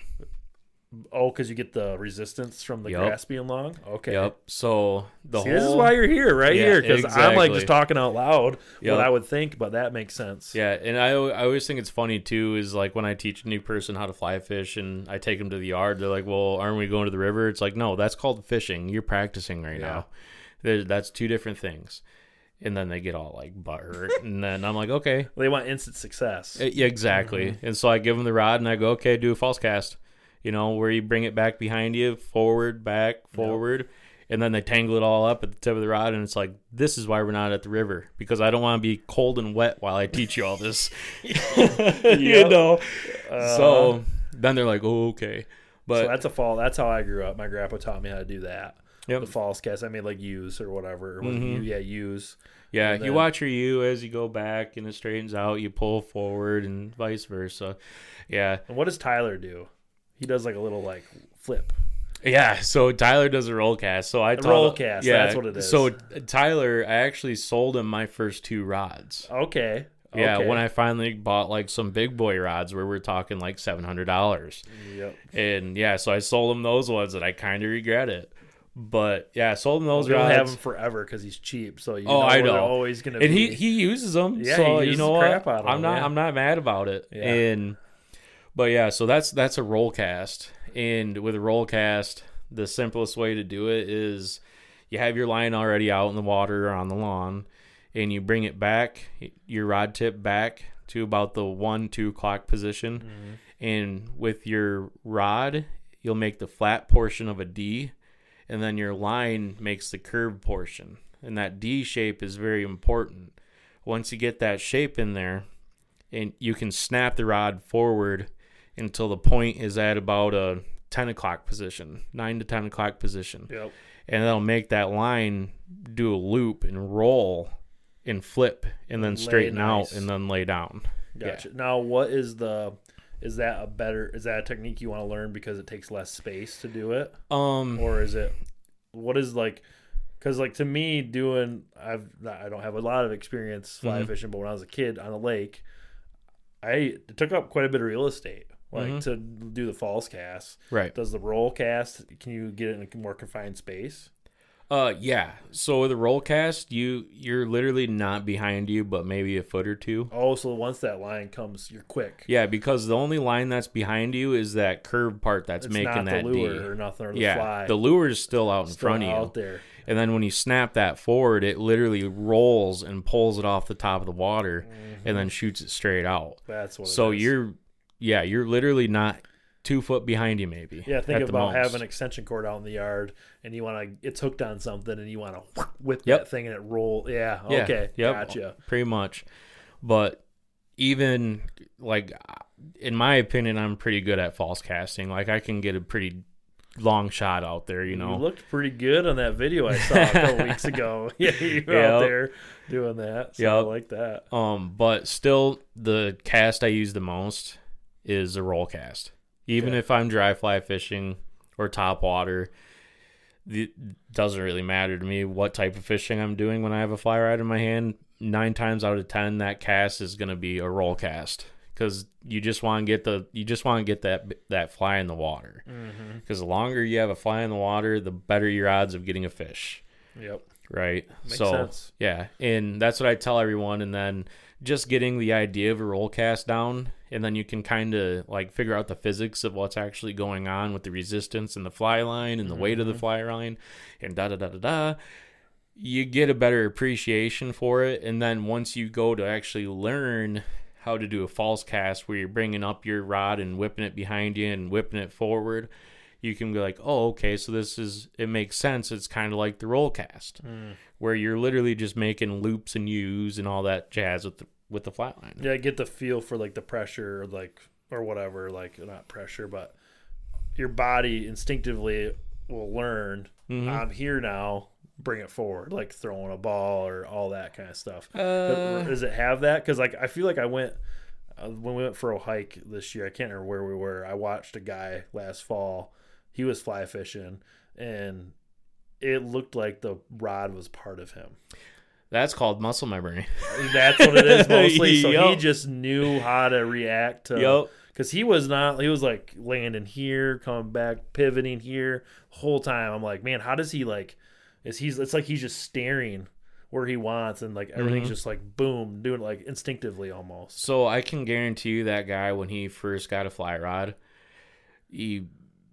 Oh, because you get the resistance from the Yep. grass being long. Okay. Yep. So the See, whole this is why you're here, right Yeah, here, because I'm like just exactly. talking out loud Yep. what I would think, but that makes sense. Yeah, and I, I always think it's funny too is like when I teach a new person how to fly fish and I take them to the yard, they're like, "Well, aren't we going to the river?" It's like, "No, that's called fishing. You're practicing right Yeah. now. There, that's two different things." And then they get all like butthurt, and then I'm like, "Okay, They want instant success. Uh, yeah, exactly." And so I give them the rod and I go, "Okay, do a false cast." You know, where you bring it back behind you, forward, back, forward. And then they tangle it all up at the tip of the rod. And it's like, this is why we're not at the river. Because I don't want to be cold and wet while I teach you all this. You Yep. know? Uh, So then they're like, oh, okay. But so that's a fall. That's how I grew up. My grandpa taught me how to do that. Yep. The false cast. I made like use or whatever. Or was it Mhm. you? Yeah, use. yeah, And you then- watch your U as you go back and it straightens out. You pull forward and vice versa. Yeah. And what does Tyler do? He does like a little like flip. Yeah, so Tyler does a roll cast. So I A taught roll cast, Yeah, that's what it is. So Tyler, I actually sold him my first two rods. Okay. Yeah, okay. when I finally bought like some big boy rods where we're talking like seven hundred dollars. Yep. And yeah, so I sold him those ones and I kind of regret it. But yeah, I sold him those He'll rods. have him forever because he's cheap. So you oh, know I they're know. always gonna. and be, he he uses them. Yeah, so he you uses know the what? crap out of I'm them, not yeah. I'm not mad about it. Yeah. And but yeah, so that's that's a roll cast. And with a roll cast, the simplest way to do it is you have your line already out in the water or on the lawn, and you bring it back, your rod tip back to about the one, two o'clock position. Mm-hmm. And with your rod, you'll make the flat portion of a D, and then your line makes the curved portion. And that D shape is very important. Once you get that shape in there, and you can snap the rod forward until the point is at about a ten o'clock position, nine to ten o'clock position. Yep. And that'll make that line do a loop and roll and flip and then Lay straighten nice. out and then lay down. Gotcha. Now, what is the? Is that a better? Is that a technique you want to learn because it takes less space to do it, Um, or is it? What is like? Because like to me, doing I've not, I don't have a lot of experience fly Mhm. fishing, but when I was a kid on a lake, I it took up quite a bit of real estate. Like Mhm. to do the false cast. Right. Does the roll cast? Can you get it in a more confined space? Uh, yeah. So with a roll cast, you you're literally not behind you, but maybe a foot or two. Oh, so once that line comes, you're quick. Yeah, because the only line that's behind you is that curved part that's It's making not that the lure D. or nothing or the yeah, fly. the lure is still out in Still front of you. out there. And then when you snap that forward, it literally rolls and pulls it off the top of the water and then shoots it straight out. That's what. So it is. you're, yeah, you're literally not two foot behind you, maybe. Yeah, think at the about most. having an extension cord out in the yard, and you want to. It's hooked on something, and you want to whip Yep. that thing and it roll. Yeah. Yeah, Okay. Yep. Gotcha. Pretty much. But even like, in my opinion, I'm pretty good at false casting. Like I can get a pretty long shot out there. You know, You looked pretty good on that video I saw a couple weeks ago. Yeah, you were out Yep. there doing that. So Yep. I like that. Um, but still, the cast I use the most is a roll cast. Even Okay. if I'm dry fly fishing or top water, it doesn't really matter to me what type of fishing I'm doing when I have a fly rod in my hand. Nine times out of ten, that cast is going to be a roll cast because you just want to get the you just want to get that that fly in the water. Because the longer you have a fly in the water, the better your odds of getting a fish. Yep. Right. Makes so sense. yeah, and that's what I tell everyone. And then just getting the idea of a roll cast down, and then you can kind of like figure out the physics of what's actually going on with the resistance and the fly line and the weight of the fly line, and da da da da da. You get a better appreciation for it, and then once you go to actually learn how to do a false cast, where you're bringing up your rod and whipping it behind you and whipping it forward, you can be like, oh, okay, so this is, it makes sense. It's kind of like the roll cast, Mm. where you're literally just making loops and U's and all that jazz with the with the flat line. Yeah, get the feel for like the pressure, or like or whatever, like not pressure, but your body instinctively will learn. Mhm. I'm here now. Bring it forward, like throwing a ball or all that kind of stuff. Uh, Does it have that? Because like I feel like I went uh, when we went for a hike this year. I can't remember where we were. I watched a guy last fall. He was fly fishing, and it looked like the rod was part of him. That's called muscle memory. That's what it is mostly. So he Yup. just knew how to react to. Yup. Because he was not. He was like landing here, coming back, pivoting here, the whole time. I'm like, man, how does he like? Is he's? It's like he's just staring where he wants, and like everything's Mhm. just like boom, doing it like instinctively almost. So I can guarantee you that guy, when he first got a fly rod, he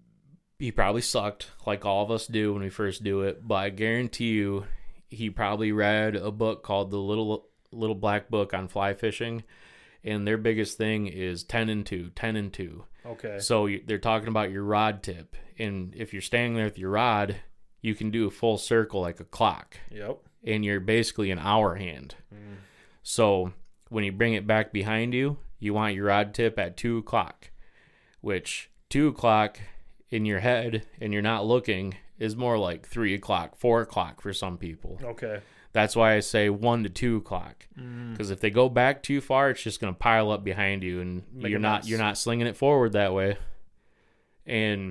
he probably sucked like all of us do when we first do it. But I guarantee you, he probably read a book called the Little Little Black Book on Fly Fishing, and their biggest thing is ten and two, ten and two. Okay. So you, they're talking about your rod tip, and if you're standing there with your rod, you can do a full circle like a clock. Yep. And you're basically an hour hand. Mm. So when you bring it back behind you, you want your rod tip at two o'clock, which two o'clock in your head and you're not looking is more like three o'clock, four o'clock for some people. Okay. That's why I say one to two o'clock, Mm. because if they go back too far, it's just going to pile up behind you, and Make you're a not mess. you're not slinging it forward that way. And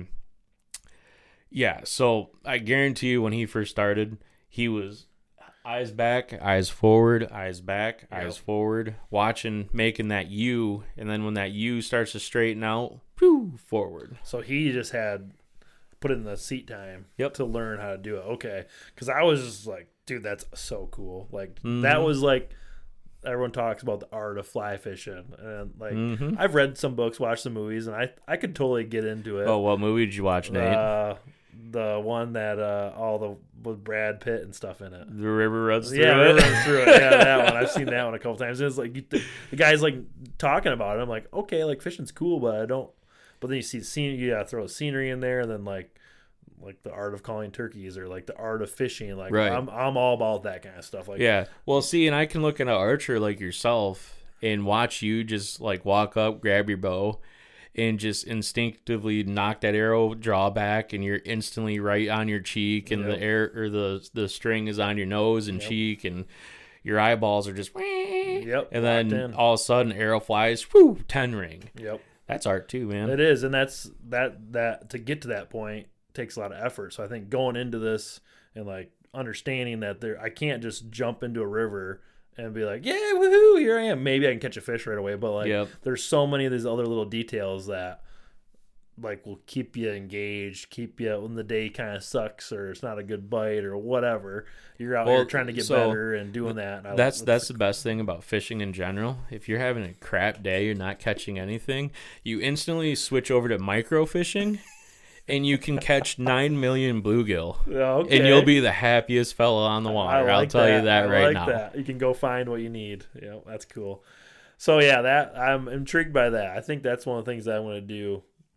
yeah, so I guarantee you, when he first started, he was eyes back, eyes forward, eyes back, Yep. eyes forward, watching, making that U, and then when that U starts to straighten out, whew, forward. So he just had put in the seat time Yep. to learn how to do it. Okay. Because I was just like, dude, that's so cool. Like, Mhm. that was like, everyone talks about the art of fly fishing. And like, Mhm. I've read some books, watched some movies, and I, I could totally get into it. Oh, what movie did you watch, Nate? Uh, the one that uh, all the with Brad Pitt and stuff in it. The river runs through Yeah, it. River Runs Through It. Yeah, that one. I've seen that one a couple times. And it's like you, the, the guy's like talking about it. I'm like, okay, like fishing's cool, but I don't. But then you see the scene. You gotta throw scenery in there, and then like, like the art of calling turkeys, or like the art of fishing. Like, Right. I'm I'm all about that kind of stuff. Like, Yeah. Well, see, and I can look at an archer like yourself and watch you just like walk up, grab your bow, and just instinctively knock that arrow draw back, and you're instantly right on your cheek, and Yep. the air or the the string is on your nose and Yep. cheek, and your eyeballs are just Yep. and locked then in. all of a sudden arrow flies, whoo, ten ring. Yep. That's art too, man. It is, and that's that that to get to that point takes a lot of effort. So I think going into this and like understanding that there, I can't just jump into a river and be like, yeah, woohoo, here I am. Maybe I can catch a fish right away, but like, Yep. there's so many of these other little details that like will keep you engaged, keep you when the day kind of sucks or it's not a good bite or whatever. You're out Well, here trying to get so better and doing that. And I- That's it's- that's the best thing about fishing in general. If you're having a crap day, you're not catching anything, you instantly switch over to micro fishing, and you can catch nine million bluegill, Okay. and you'll be the happiest fella on the I water. like I'll tell you that I right like now. That. You can go find what you need. Yeah, that's cool. So yeah, that I'm intrigued by that. I think that's one of the things that I'm going to do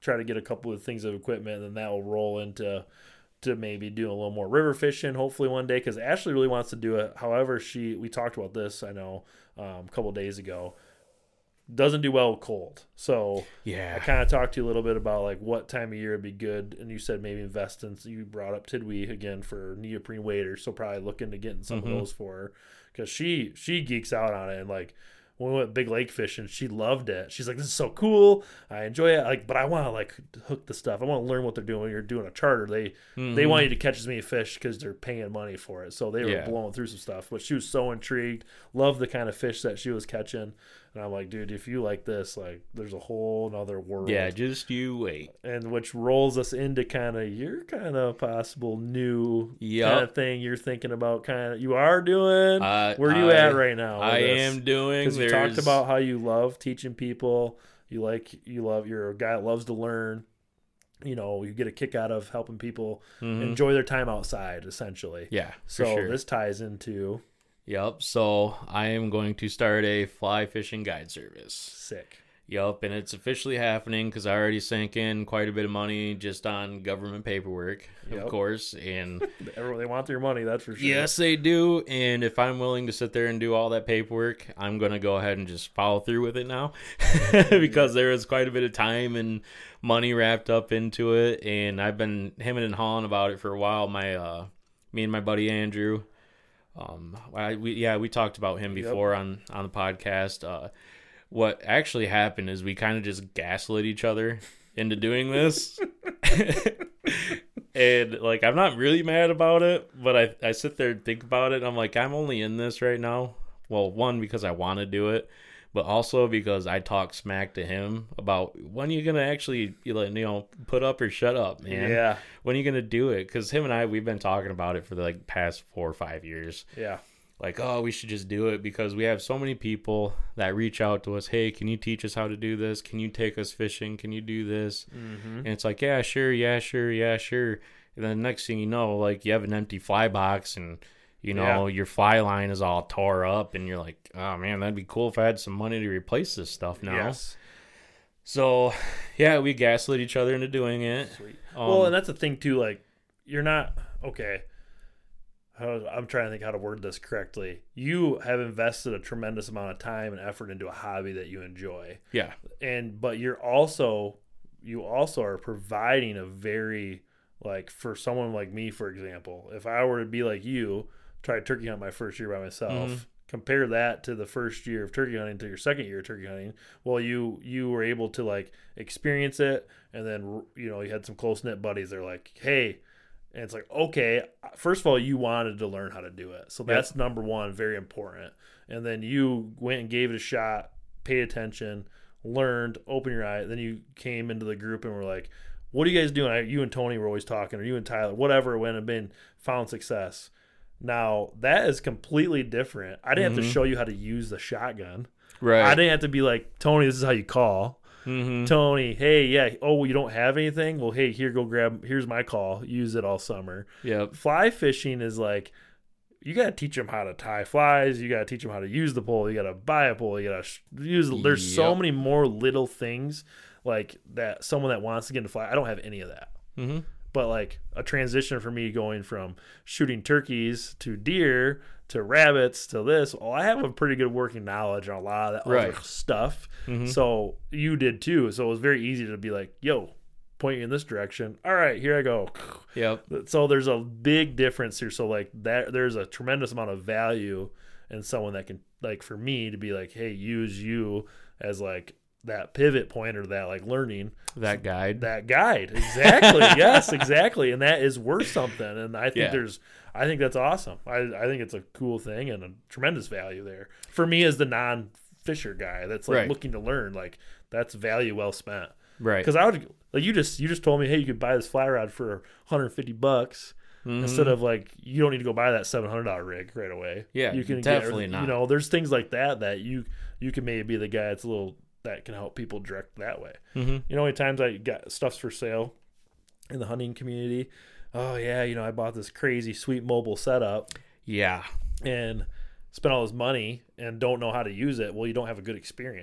try to get a couple of things of equipment, and then that will roll into to maybe doing a little more river fishing hopefully one day, because Ashley really wants to do it. However, she we talked about this, I know, um, a couple of days ago. Doesn't do well with cold. So yeah, I kind of talked to you a little bit about like what time of year would be good, and you said maybe invest in. So you brought up Tidwee again for neoprene waders, so probably look into getting some mm-hmm. of those for her, because she she geeks out on it. And like when we went big lake fishing, she loved it. She's like, this is so cool, I enjoy it, like, but I want to like hook the stuff. I want to learn what they're doing. When you're doing a charter, they mm-hmm. they want you to catch as many fish because they're paying money for it. So they were yeah. blowing through some stuff, but she was so intrigued, loved the kind of fish that she was catching. And I'm like, dude, if you like this, like, there's a whole nother world. Yeah, just you wait. And which rolls us into kind of your kind of possible new yep. kind of thing you're thinking about. Kind of, you are doing. Uh, Where are you I, at right now? I am doing. Because you talked about how you love teaching people. You like, you love, you're a guy that loves to learn. You know, you get a kick out of helping people mm-hmm. enjoy their time outside, essentially. Yeah, so for sure. This ties into. Yep. So I am going to start a fly fishing guide service. Sick. Yep. And it's officially happening because I already sank in quite a bit of money just on government paperwork, yep. of course. And they want their money, that's for sure. Yes, they do. And if I'm willing to sit there and do all that paperwork, I'm going to go ahead and just follow through with it now because there is quite a bit of time and money wrapped up into it. And I've been hemming and hawing about it for a while. My, uh, me and my buddy Andrew. Um, I, we, yeah, we talked about him before yep. on, on the podcast. Uh, what actually happened is we kind of just gaslit each other into doing this. And like, I'm not really mad about it, but I, I sit there and think about it. And I'm like, I'm only in this right now. Well, one, because I want to do it, but also because I talk smack to him about when are you going to actually, you know, put up or shut up, man. Yeah. When are you going to do it? Because him and I, we've been talking about it for the like past four or five years. Yeah. Like, oh, we should just do it because we have so many people that reach out to us. Hey, can you teach us how to do this? Can you take us fishing? Can you do this? Mm-hmm. And it's like, yeah, sure. Yeah, sure. Yeah, sure. And then the next thing you know, like you have an empty fly box and you know, yeah. your fly line is all tore up, and you're like, oh, man, that'd be cool if I had some money to replace this stuff now. Yes. So, yeah, we gaslit each other into doing it. Sweet. Um, well, and that's the thing, too. Like, you're not – okay. I'm trying to think how to word this correctly. You have invested a tremendous amount of time and effort into a hobby that you enjoy. Yeah. And but you're also – you also are providing a very – like, for someone like me, for example, if I were to be like you – tried turkey hunt my first year by myself. Mm-hmm. Compare that to the first year of turkey hunting to your second year of turkey hunting. Well, you you were able to like experience it, and then you know you had some close knit buddies. They're like, hey, and it's like, okay. First of all, you wanted to learn how to do it, so that's yep. number one, very important. And then you went and gave it a shot, paid attention, learned, opened your eye. Then you came into the group and were like, what are you guys doing? I, you and Tony were always talking, or you and Tyler, whatever. Went and been found success. Now, that is completely different. I didn't mm-hmm. have to show you how to use the shotgun. Right. I didn't have to be like, Tony, this is how you call. Mm-hmm. Tony, hey, yeah, oh, you don't have anything? Well, hey, here, go grab, here's my call. Use it all summer. Yep. Fly fishing is like, you got to teach them how to tie flies. You got to teach them how to use the pole. You got to buy a pole. You got to use, there's yep. so many more little things like that. Someone that wants to get into fly, I don't have any of that. Mm-hmm. But like a transition for me going from shooting turkeys to deer to rabbits to this, well, I have a pretty good working knowledge on a lot of that right. other stuff. Mm-hmm. So you did too. So it was very easy to be like, yo, point you in this direction. All right, here I go. Yep. So there's a big difference here. So like that, there's a tremendous amount of value in someone that can, like, for me to be like, hey, use you as like that pivot point or that like learning that guide that guide exactly yes exactly and that is worth something. And I think yeah. there's I think that's awesome. I, I think it's a cool thing and a tremendous value there for me as the non-fisher guy that's like right. looking to learn. Like that's value well spent, right? Because I would like you just you just told me, hey, you could buy this fly rod for one hundred fifty bucks mm-hmm. instead of like you don't need to go buy that seven hundred dollars rig right away. Yeah, you can definitely get, not. You know, there's things like that that you you can maybe be the guy that's a little that can help people direct that way. Mm-hmm. You know, how many times I got stuff's for sale in the hunting community. Oh yeah, you know, I bought this crazy sweet mobile setup. Yeah. And spent all this money and don't know how to use it. Well, you don't have a good experience.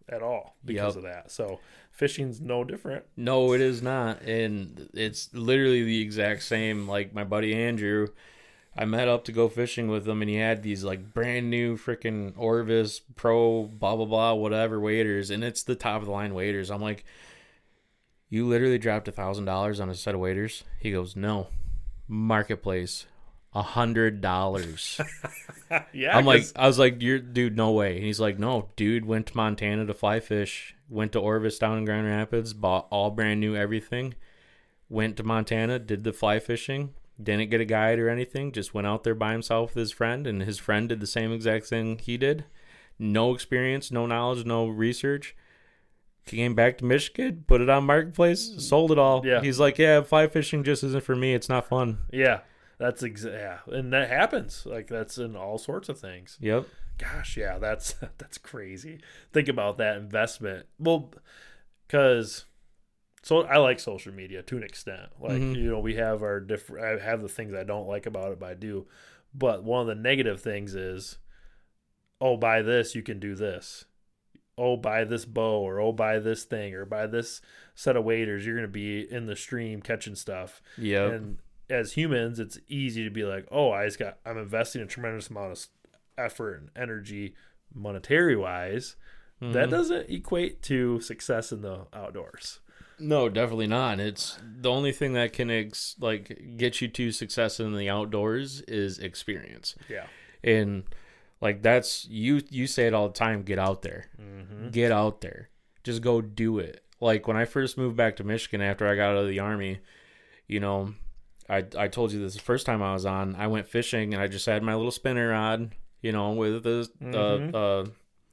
at all because Yep. of that. So fishing's no different. No, it is not. And it's literally the exact same. Like my buddy Andrew, I met up to go fishing with him, and he had these like brand new freaking Orvis Pro, blah, blah, blah, whatever waders. And it's the top of the line waders. I'm like, you literally dropped a thousand dollars on a set of waders? He goes, no. Marketplace, a hundred dollars. Yeah, I'm like, 'cause- I was like, you're, dude, no way. And he's like, no, dude, went to Montana to fly fish, went to Orvis down in Grand Rapids, bought all brand new everything, went to Montana, did the fly fishing, didn't get a guide or anything, just went out there by himself with his friend, and his friend did the same exact thing he did. No experience, no knowledge, no research. Came back to Michigan, put it on Marketplace, sold it all. Yeah. He's like, yeah, fly fishing just isn't for me. It's not fun. Yeah, that's exa- yeah, and that happens. Like that's in all sorts of things. Yep. Gosh, yeah, that's that's crazy. Think about that investment. Well, because so I like social media to an extent. Like Mhm. you know, we have our different. I have the things I don't like about it, but I do. But one of the negative things is, oh, buy this, you can do this. Oh, buy this bow, or oh, buy this thing, or buy this set of waders. You're gonna be in the stream catching stuff. Yep. And as humans, it's easy to be like, oh, I just got, I'm investing a tremendous amount of effort and energy, monetary wise. Mhm. That doesn't equate to success in the outdoors. No, definitely not. It's the only thing that can ex- like get you to success in the outdoors is experience. Yeah. And like that's you you say it all the time, get out there. Mm-hmm. Get out there. Just go do it. Like when I first moved back to Michigan after I got out of the Army, you know, I I told you this the first time I was on, I went fishing and I just had my little spinner rod, you know, with the Mhm. uh, uh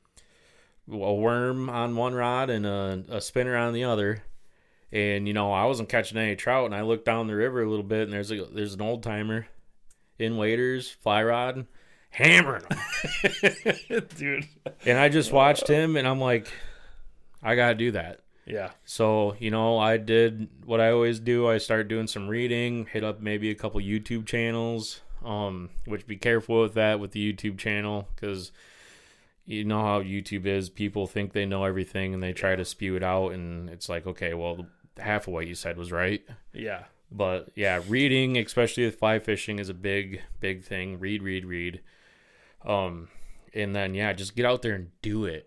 a worm on one rod and a, a spinner on the other. And, you know, I wasn't catching any trout, and I looked down the river a little bit, and there's a, there's an old timer in waders, fly rod, hammering them. Dude. And I just watched him, and I'm like, I got to do that. Yeah. So, you know, I did what I always do. I started doing some reading, hit up maybe a couple YouTube channels, um, which be careful with that with the YouTube channel, because you know how YouTube is. People think they know everything, and they try to spew it out, and it's like, okay, well, half of what you said was right. Yeah. But yeah, reading, especially with fly fishing, is a big, big thing. Read, read, read. Um, and then yeah, just get out there and do it.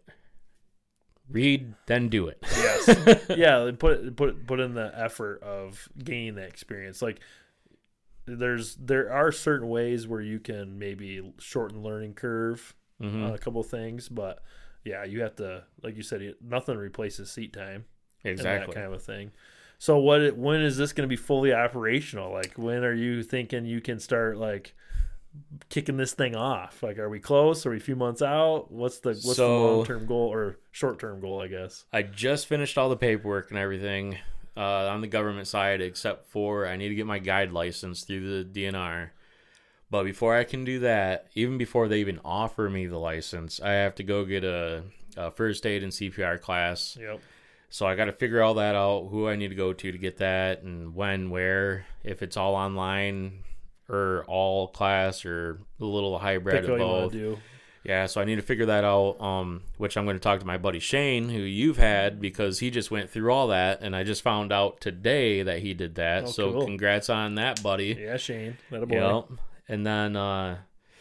Read, then do it. Yes. Yeah. Put put put in the effort of gaining that experience. Like there's there are certain ways where you can maybe shorten the learning curve Mhm. on a couple of things, but yeah, you have to, like you said, nothing replaces seat time. Exactly. And that kind of a thing. So what? When is this going to be fully operational? Like, when are you thinking you can start like kicking this thing off? Like, are we close? Are we a few months out? What's the what's So- the long term goal or short term goal? I guess. I just finished all the paperwork and everything uh, on the government side, except for I need to get my guide license through the D N R. But before I can do that, even before they even offer me the license, I have to go get a, a first aid and C P R class. Yep. So I got to figure all that out, who I need to go to to get that, and when, where, if it's all online or all class or a little hybrid Pick of what you wanna both. do. Yeah, so I need to figure that out, um, which I'm going to talk to my buddy Shane, who you've had, because he just went through all that, and I just found out today that he did that. Oh, so cool. congrats on that, buddy. Yeah, Shane. That a boy. Yep. And then, uh,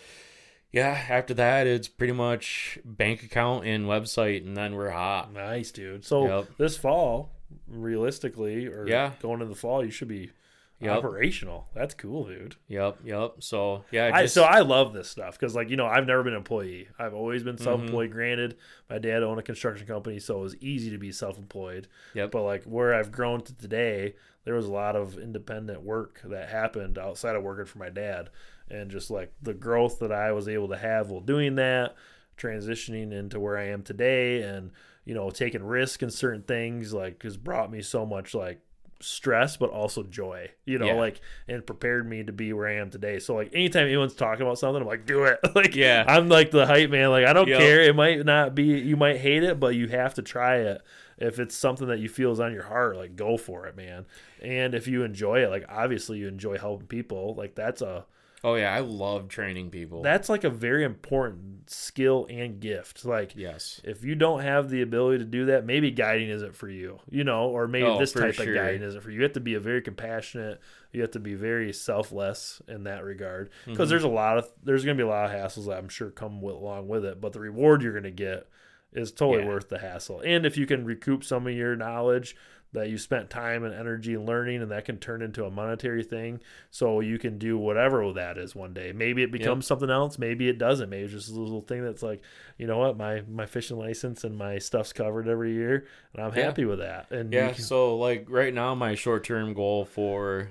yeah, after that, it's pretty much bank account and website, and then we're hot. Nice, dude. So Yep. this fall, realistically, or Yeah. going into the fall, you should be Yep. operational. That's cool, dude. Yep, yep. So, yeah. I, Just, so I love this stuff because, like, you know, I've never been an employee. I've always been Mm-hmm. self-employed. Granted, my dad owned a construction company, so it was easy to be self-employed. Yep. But like where I've grown to today, there was a lot of independent work that happened outside of working for my dad, and just like the growth that I was able to have while doing that, transitioning into where I am today, and you know, taking risk in certain things, like has brought me so much like stress but also joy, you know, Yeah. like, and prepared me to be where I am today. So like anytime anyone's talking about something, I'm like, do it. Like, Yeah. I'm like the hype man. Like, I don't Yep. care. It might not be, you might hate it, but you have to try it. If it's something that you feel is on your heart, like, go for it, man. And if you enjoy it, like, obviously you enjoy helping people. Like, that's a Oh yeah, I love training people. That's like a very important skill and gift. Like, yes, if you don't have the ability to do that, maybe guiding isn't for you, you know, or maybe oh, this type sure. of guiding isn't for you. You have to be a very compassionate. You have to be very selfless in that regard, because mm-hmm. there's a lot of there's going to be a lot of hassles that I'm sure come with, along with it, but the reward you're going to get is totally yeah. worth the hassle. And if you can recoup some of your knowledge that you spent time and energy and learning, and that can turn into a monetary thing, so you can do whatever that is one day. Maybe it becomes yep. something else. Maybe it doesn't. Maybe it's just a little thing that's like, you know what, my my fishing license and my stuff's covered every year, and I'm yeah. happy with that. And yeah, can... so like right now, my short term goal for,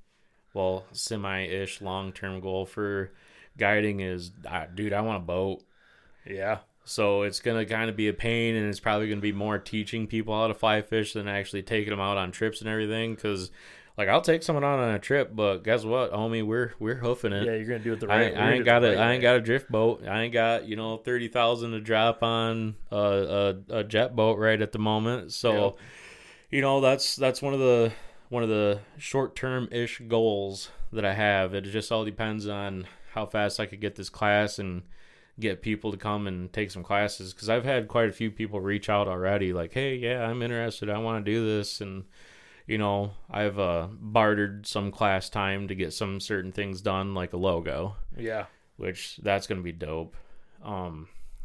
well, semi ish long term goal for guiding is, uh, dude, I want a boat. Yeah. So it's going to kind of be a pain, and it's probably going to be more teaching people how to fly fish than actually taking them out on trips and everything. Because, like, I'll take someone out on a trip, but guess what, homie? We're we're hoofing it. Yeah, you're going to do it the right way. I, I ain't got a, right I ain't got a drift boat. I ain't got, you know, thirty thousand to drop on a, a, a jet boat right at the moment. So, yeah. you know, that's that's one of the one of the short-term-ish goals that I have. It just all depends on how fast I could get this class and get people to come and take some classes, because I've had quite a few people reach out already like, hey, yeah, I'm interested, I want to do this. And you know, I've uh bartered some class time to get some certain things done, like a logo, yeah which that's gonna be dope. um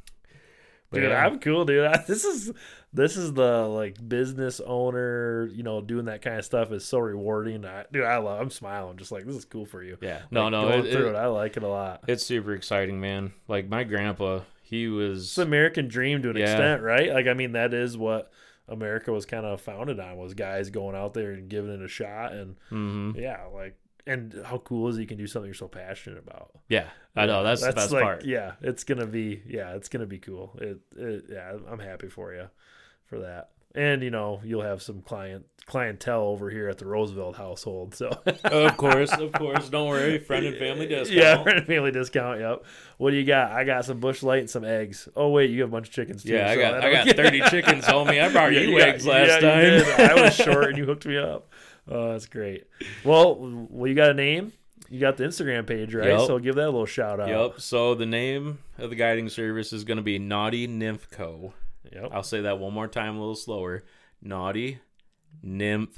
Dude, yeah. I'm cool, dude. I, this is this is the like business owner, you know, doing that kind of stuff is so rewarding. I, dude, I love. I'm smiling, just like, this is cool for you. Yeah, no, like, no, going it, through it, it, I like it a lot. It's super exciting, man. Like my grandpa, he was it's the American dream to an yeah. extent, right? Like, I mean, that is what America was kind of founded on, was guys going out there and giving it a shot, and mm-hmm. yeah, like. And how cool is it you can do something you're so passionate about? Yeah, I know. That's, that's the best like, part. Yeah, it's going to be, yeah, it's going to be cool. It, it, yeah, I'm happy for you for that. And, you know, you'll have some client clientele over here at the Roosevelt household. So, of course, of course. Don't worry. Friend and family discount. Yeah, friend and family discount. Yep. What do you got? I got some Bush Light and some eggs. Oh, wait, you have a bunch of chickens, too. Yeah, I so got I, I got thirty chickens, homie. I brought yeah, you, you eggs got, last yeah, time. You did. I was short and you hooked me up. Oh, that's great. Well, well, you got a name? You got the Instagram page, right? Yep. So give that a little shout out. Yep. So the name of the guiding service is going to be Naughty Nymph Co. Yep. I'll say that one more time, a little slower. Naughty Nymph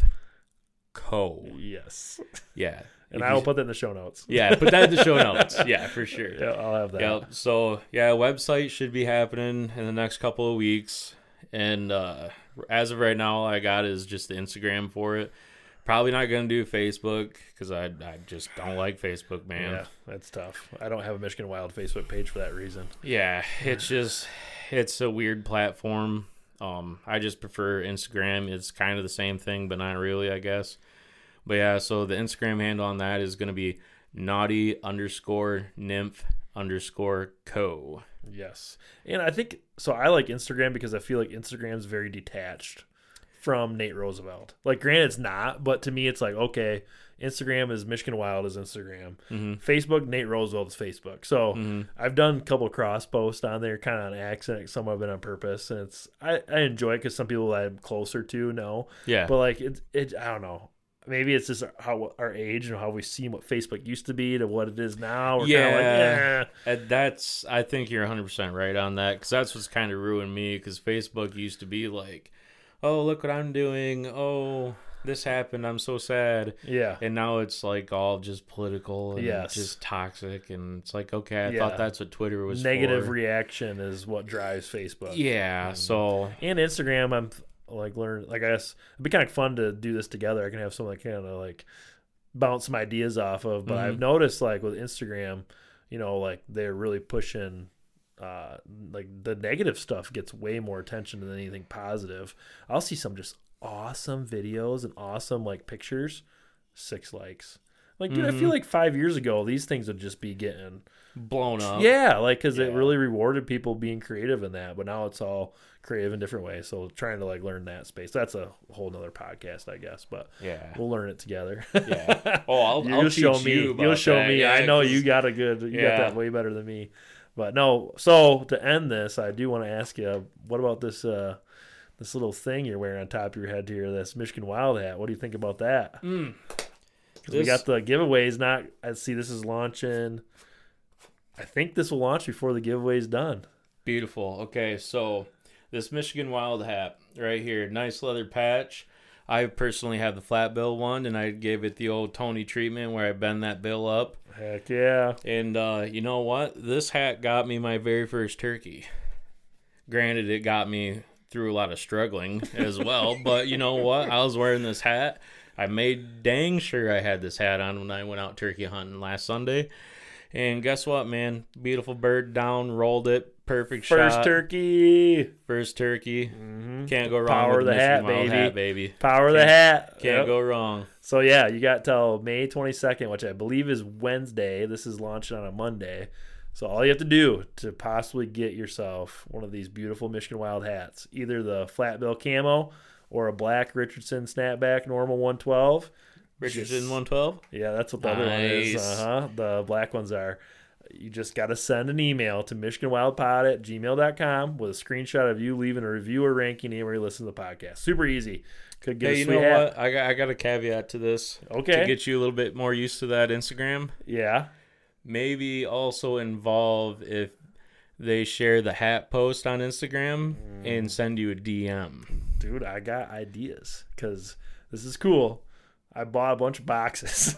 Co. Yes. Yeah. And I will put that in the show notes. Yeah, put that in the show notes. Yeah, for sure. Yeah, I'll have that. Yep. So yeah, website should be happening in the next couple of weeks, and uh, as of right now, all I got is just the Instagram for it. Probably not going to do Facebook, because I I just don't like Facebook, man. Yeah, that's tough. I don't have a Michigan Wild Facebook page for that reason. Yeah, it's just, it's a weird platform. Um, I just prefer Instagram. It's kind of the same thing, but not really, I guess. But yeah, so the Instagram handle on that is going to be naughty underscore nymph underscore co. Yes. And I think, so I like Instagram because I feel like Instagram's very detached from Nate Roosevelt. Like, granted, it's not, but to me, it's like, okay, Instagram is Michigan Wild is Instagram. Mm-hmm. Facebook, Nate Roosevelt is Facebook. So mm-hmm. I've done a couple of cross posts on there, kind of on accident, some have been on purpose, and it's I, I enjoy it because some people I'm closer to know. Yeah. But like it, it, I don't know. Maybe it's just how our age and how we've seen what Facebook used to be to what it is now. We're yeah, like, eh. And that's. I think you're one hundred percent right on that, because that's what's kind of ruined me. Because Facebook used to be like, oh, look what I'm doing. Oh, this happened. I'm so sad. Yeah. And now it's like all just political and yes. just toxic. And it's like, okay, I yeah. thought that's what Twitter was Negative for. reaction is what drives Facebook. Yeah. And, so. And Instagram, I'm like, learn, like, I guess it'd be kind of fun to do this together. I can have someone kind of like bounce some ideas off of. But mm-hmm. I've noticed, like, with Instagram, you know, like, they're really pushing. Uh, like the negative stuff gets way more attention than anything positive. I'll see some just awesome videos and awesome like pictures, six likes. Like, dude, mm-hmm. I feel like five years ago these things would just be getting blown up. Yeah, like because yeah. it really rewarded people being creative in that. But now it's all creative in different ways. So trying to like learn that space. That's a whole nother podcast, I guess. But yeah, we'll learn it together. Yeah. Oh, I'll, you'll I'll teach show me. you. About You'll show that. me. Yeah, I know you got a good. You yeah. got that way better than me. But no, so to end this, I do want to ask you, what about this uh, this little thing you're wearing on top of your head here, this Michigan Wild hat? What do you think about that? Mm. Because we got the giveaways. Not, I see this is launching. I think this will launch before the giveaway's done. Beautiful. Okay, so this Michigan Wild hat right here, nice leather patch. I personally have the flat bill one, and I gave it the old Tony treatment where I bend that bill up. Heck yeah. And uh, you know what? This hat got me my very first turkey. Granted, it got me through a lot of struggling as well, but you know what? I was wearing this hat. I made dang sure I had this hat on when I went out turkey hunting last Sunday. And guess what, man? Beautiful bird down, rolled it, perfect First shot. turkey. First turkey. Mm-hmm. Can't go wrong Power with the Michigan hat, Wild baby. hat, baby. Power can't, the hat. Can't Yep. go wrong. So, yeah, you got till May twenty-second, which I believe is Wednesday. This is launching on a Monday. So all you have to do to possibly get yourself one of these beautiful Michigan Wild hats, either the flat bill camo or a black Richardson snapback normal one twelve. Richardson Just, one twelve? Yeah, that's what the other one is. Nice. Uh-huh. The black ones are. You just got to send an email to michigan wild pod at gmail dot com with a screenshot of you leaving a review or ranking anywhere you listen to the podcast. Super easy. Could get Hey, a you sweet know hat. what? I got, I got a caveat to this. Okay. To get you a little bit more used to that Instagram. Yeah. Maybe also involve if they share the hat post on Instagram Mm. and send you a D M. Dude, I got ideas because this is cool. I bought a bunch of boxes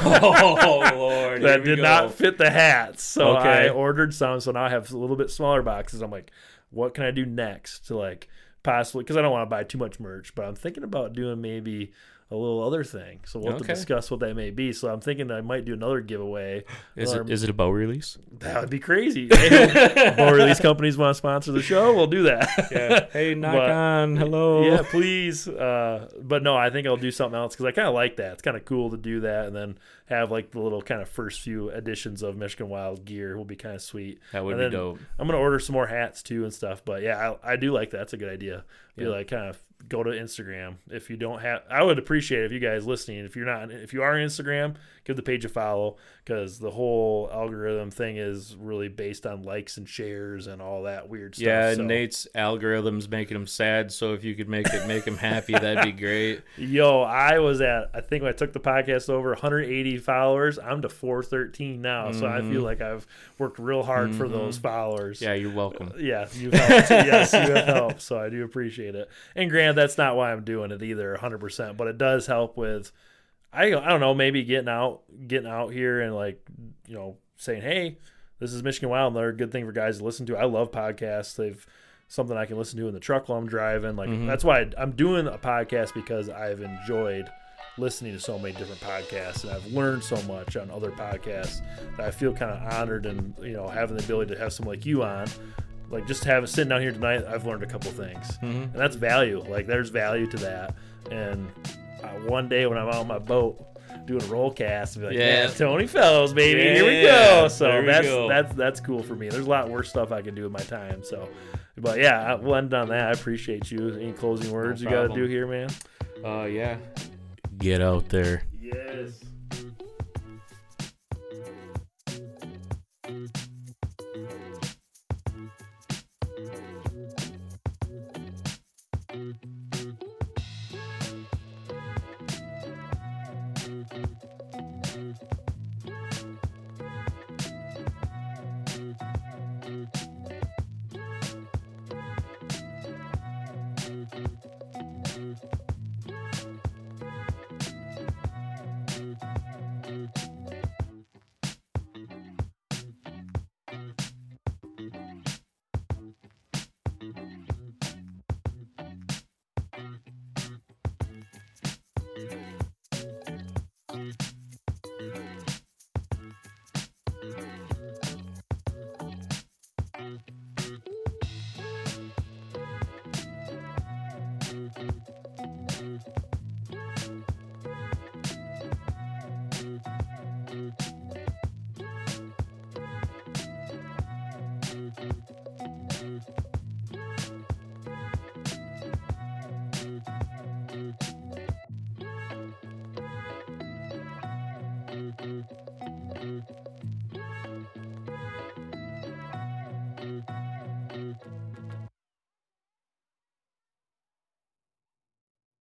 Oh, Lord. Here that we did go. not fit the hats. So Okay. I ordered some. So now I have a little bit smaller boxes. I'm like, what can I do next to like possibly, because I don't want to buy too much merch, but I'm thinking about doing maybe a little other thing. So we'll have Okay. to discuss what that may be. So I'm thinking I might do another giveaway. Is Or- it is it a bow release? That would be crazy. Hey, bow release companies want to sponsor the show. We'll do that. Yeah. Hey, knock But- on. Hello. Yeah, please. Uh, but no, I think I'll do something else because I kind of like that. It's kind of cool to do that and then have like the little kind of first few editions of Michigan Wild gear will be kind of sweet. That would And be then dope. I'm gonna order some more hats too and stuff. But yeah, I, I do like that. That's a good idea. Be Yeah. like kind of go to Instagram if you don't have. I would appreciate it if you guys listening. If you're not, if you are on Instagram, give the page a follow because the whole algorithm thing is really based on likes and shares and all that weird stuff. Yeah, so. Nate's algorithm's making him sad, so if you could make it make him happy, that'd be great. Yo, I was at, I think when I took the podcast over one hundred eighty followers, I'm to four thirteen now. So I feel like I've worked real hard for those followers. Yeah, you're welcome. Yeah, you've helped. Yes, you have helped. So I do appreciate it. And granted, that's not why I'm doing it either, one hundred percent. But it does help with, I, I don't know, maybe getting out, getting out here and like, you know, saying, hey, this is Michigan Wild. Another good thing for guys to listen to. I love podcasts. They've something I can listen to in the truck while I'm driving. Like that's why I'm doing a podcast because I've enjoyed listening to so many different podcasts and I've learned so much on other podcasts that I feel kind of honored and, you know, having the ability to have someone like you on. Like just having sitting down here tonight, I've learned a couple things, Mm-hmm. and that's value. Like there's value to that. And uh, one day when I'm out on my boat doing a roll cast, I'll be like, Yeah. yeah, Tony Fellows, baby, here we Yeah, go. So there we that's go. that's that's cool for me. There's a lot worse stuff I can do with my time. So, but yeah, we'll end on that. I appreciate you. Any closing words No you got to problem. do here, man? Uh, yeah. Get out there. Yes.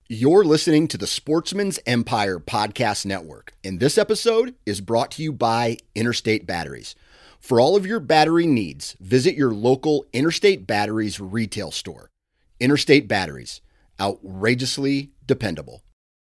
You're listening to the Sportsman's Empire Podcast Network, and this episode is brought to you by Interstate Batteries. For all of your battery needs, visit your local Interstate Batteries retail store. Interstate Batteries, outrageously dependable.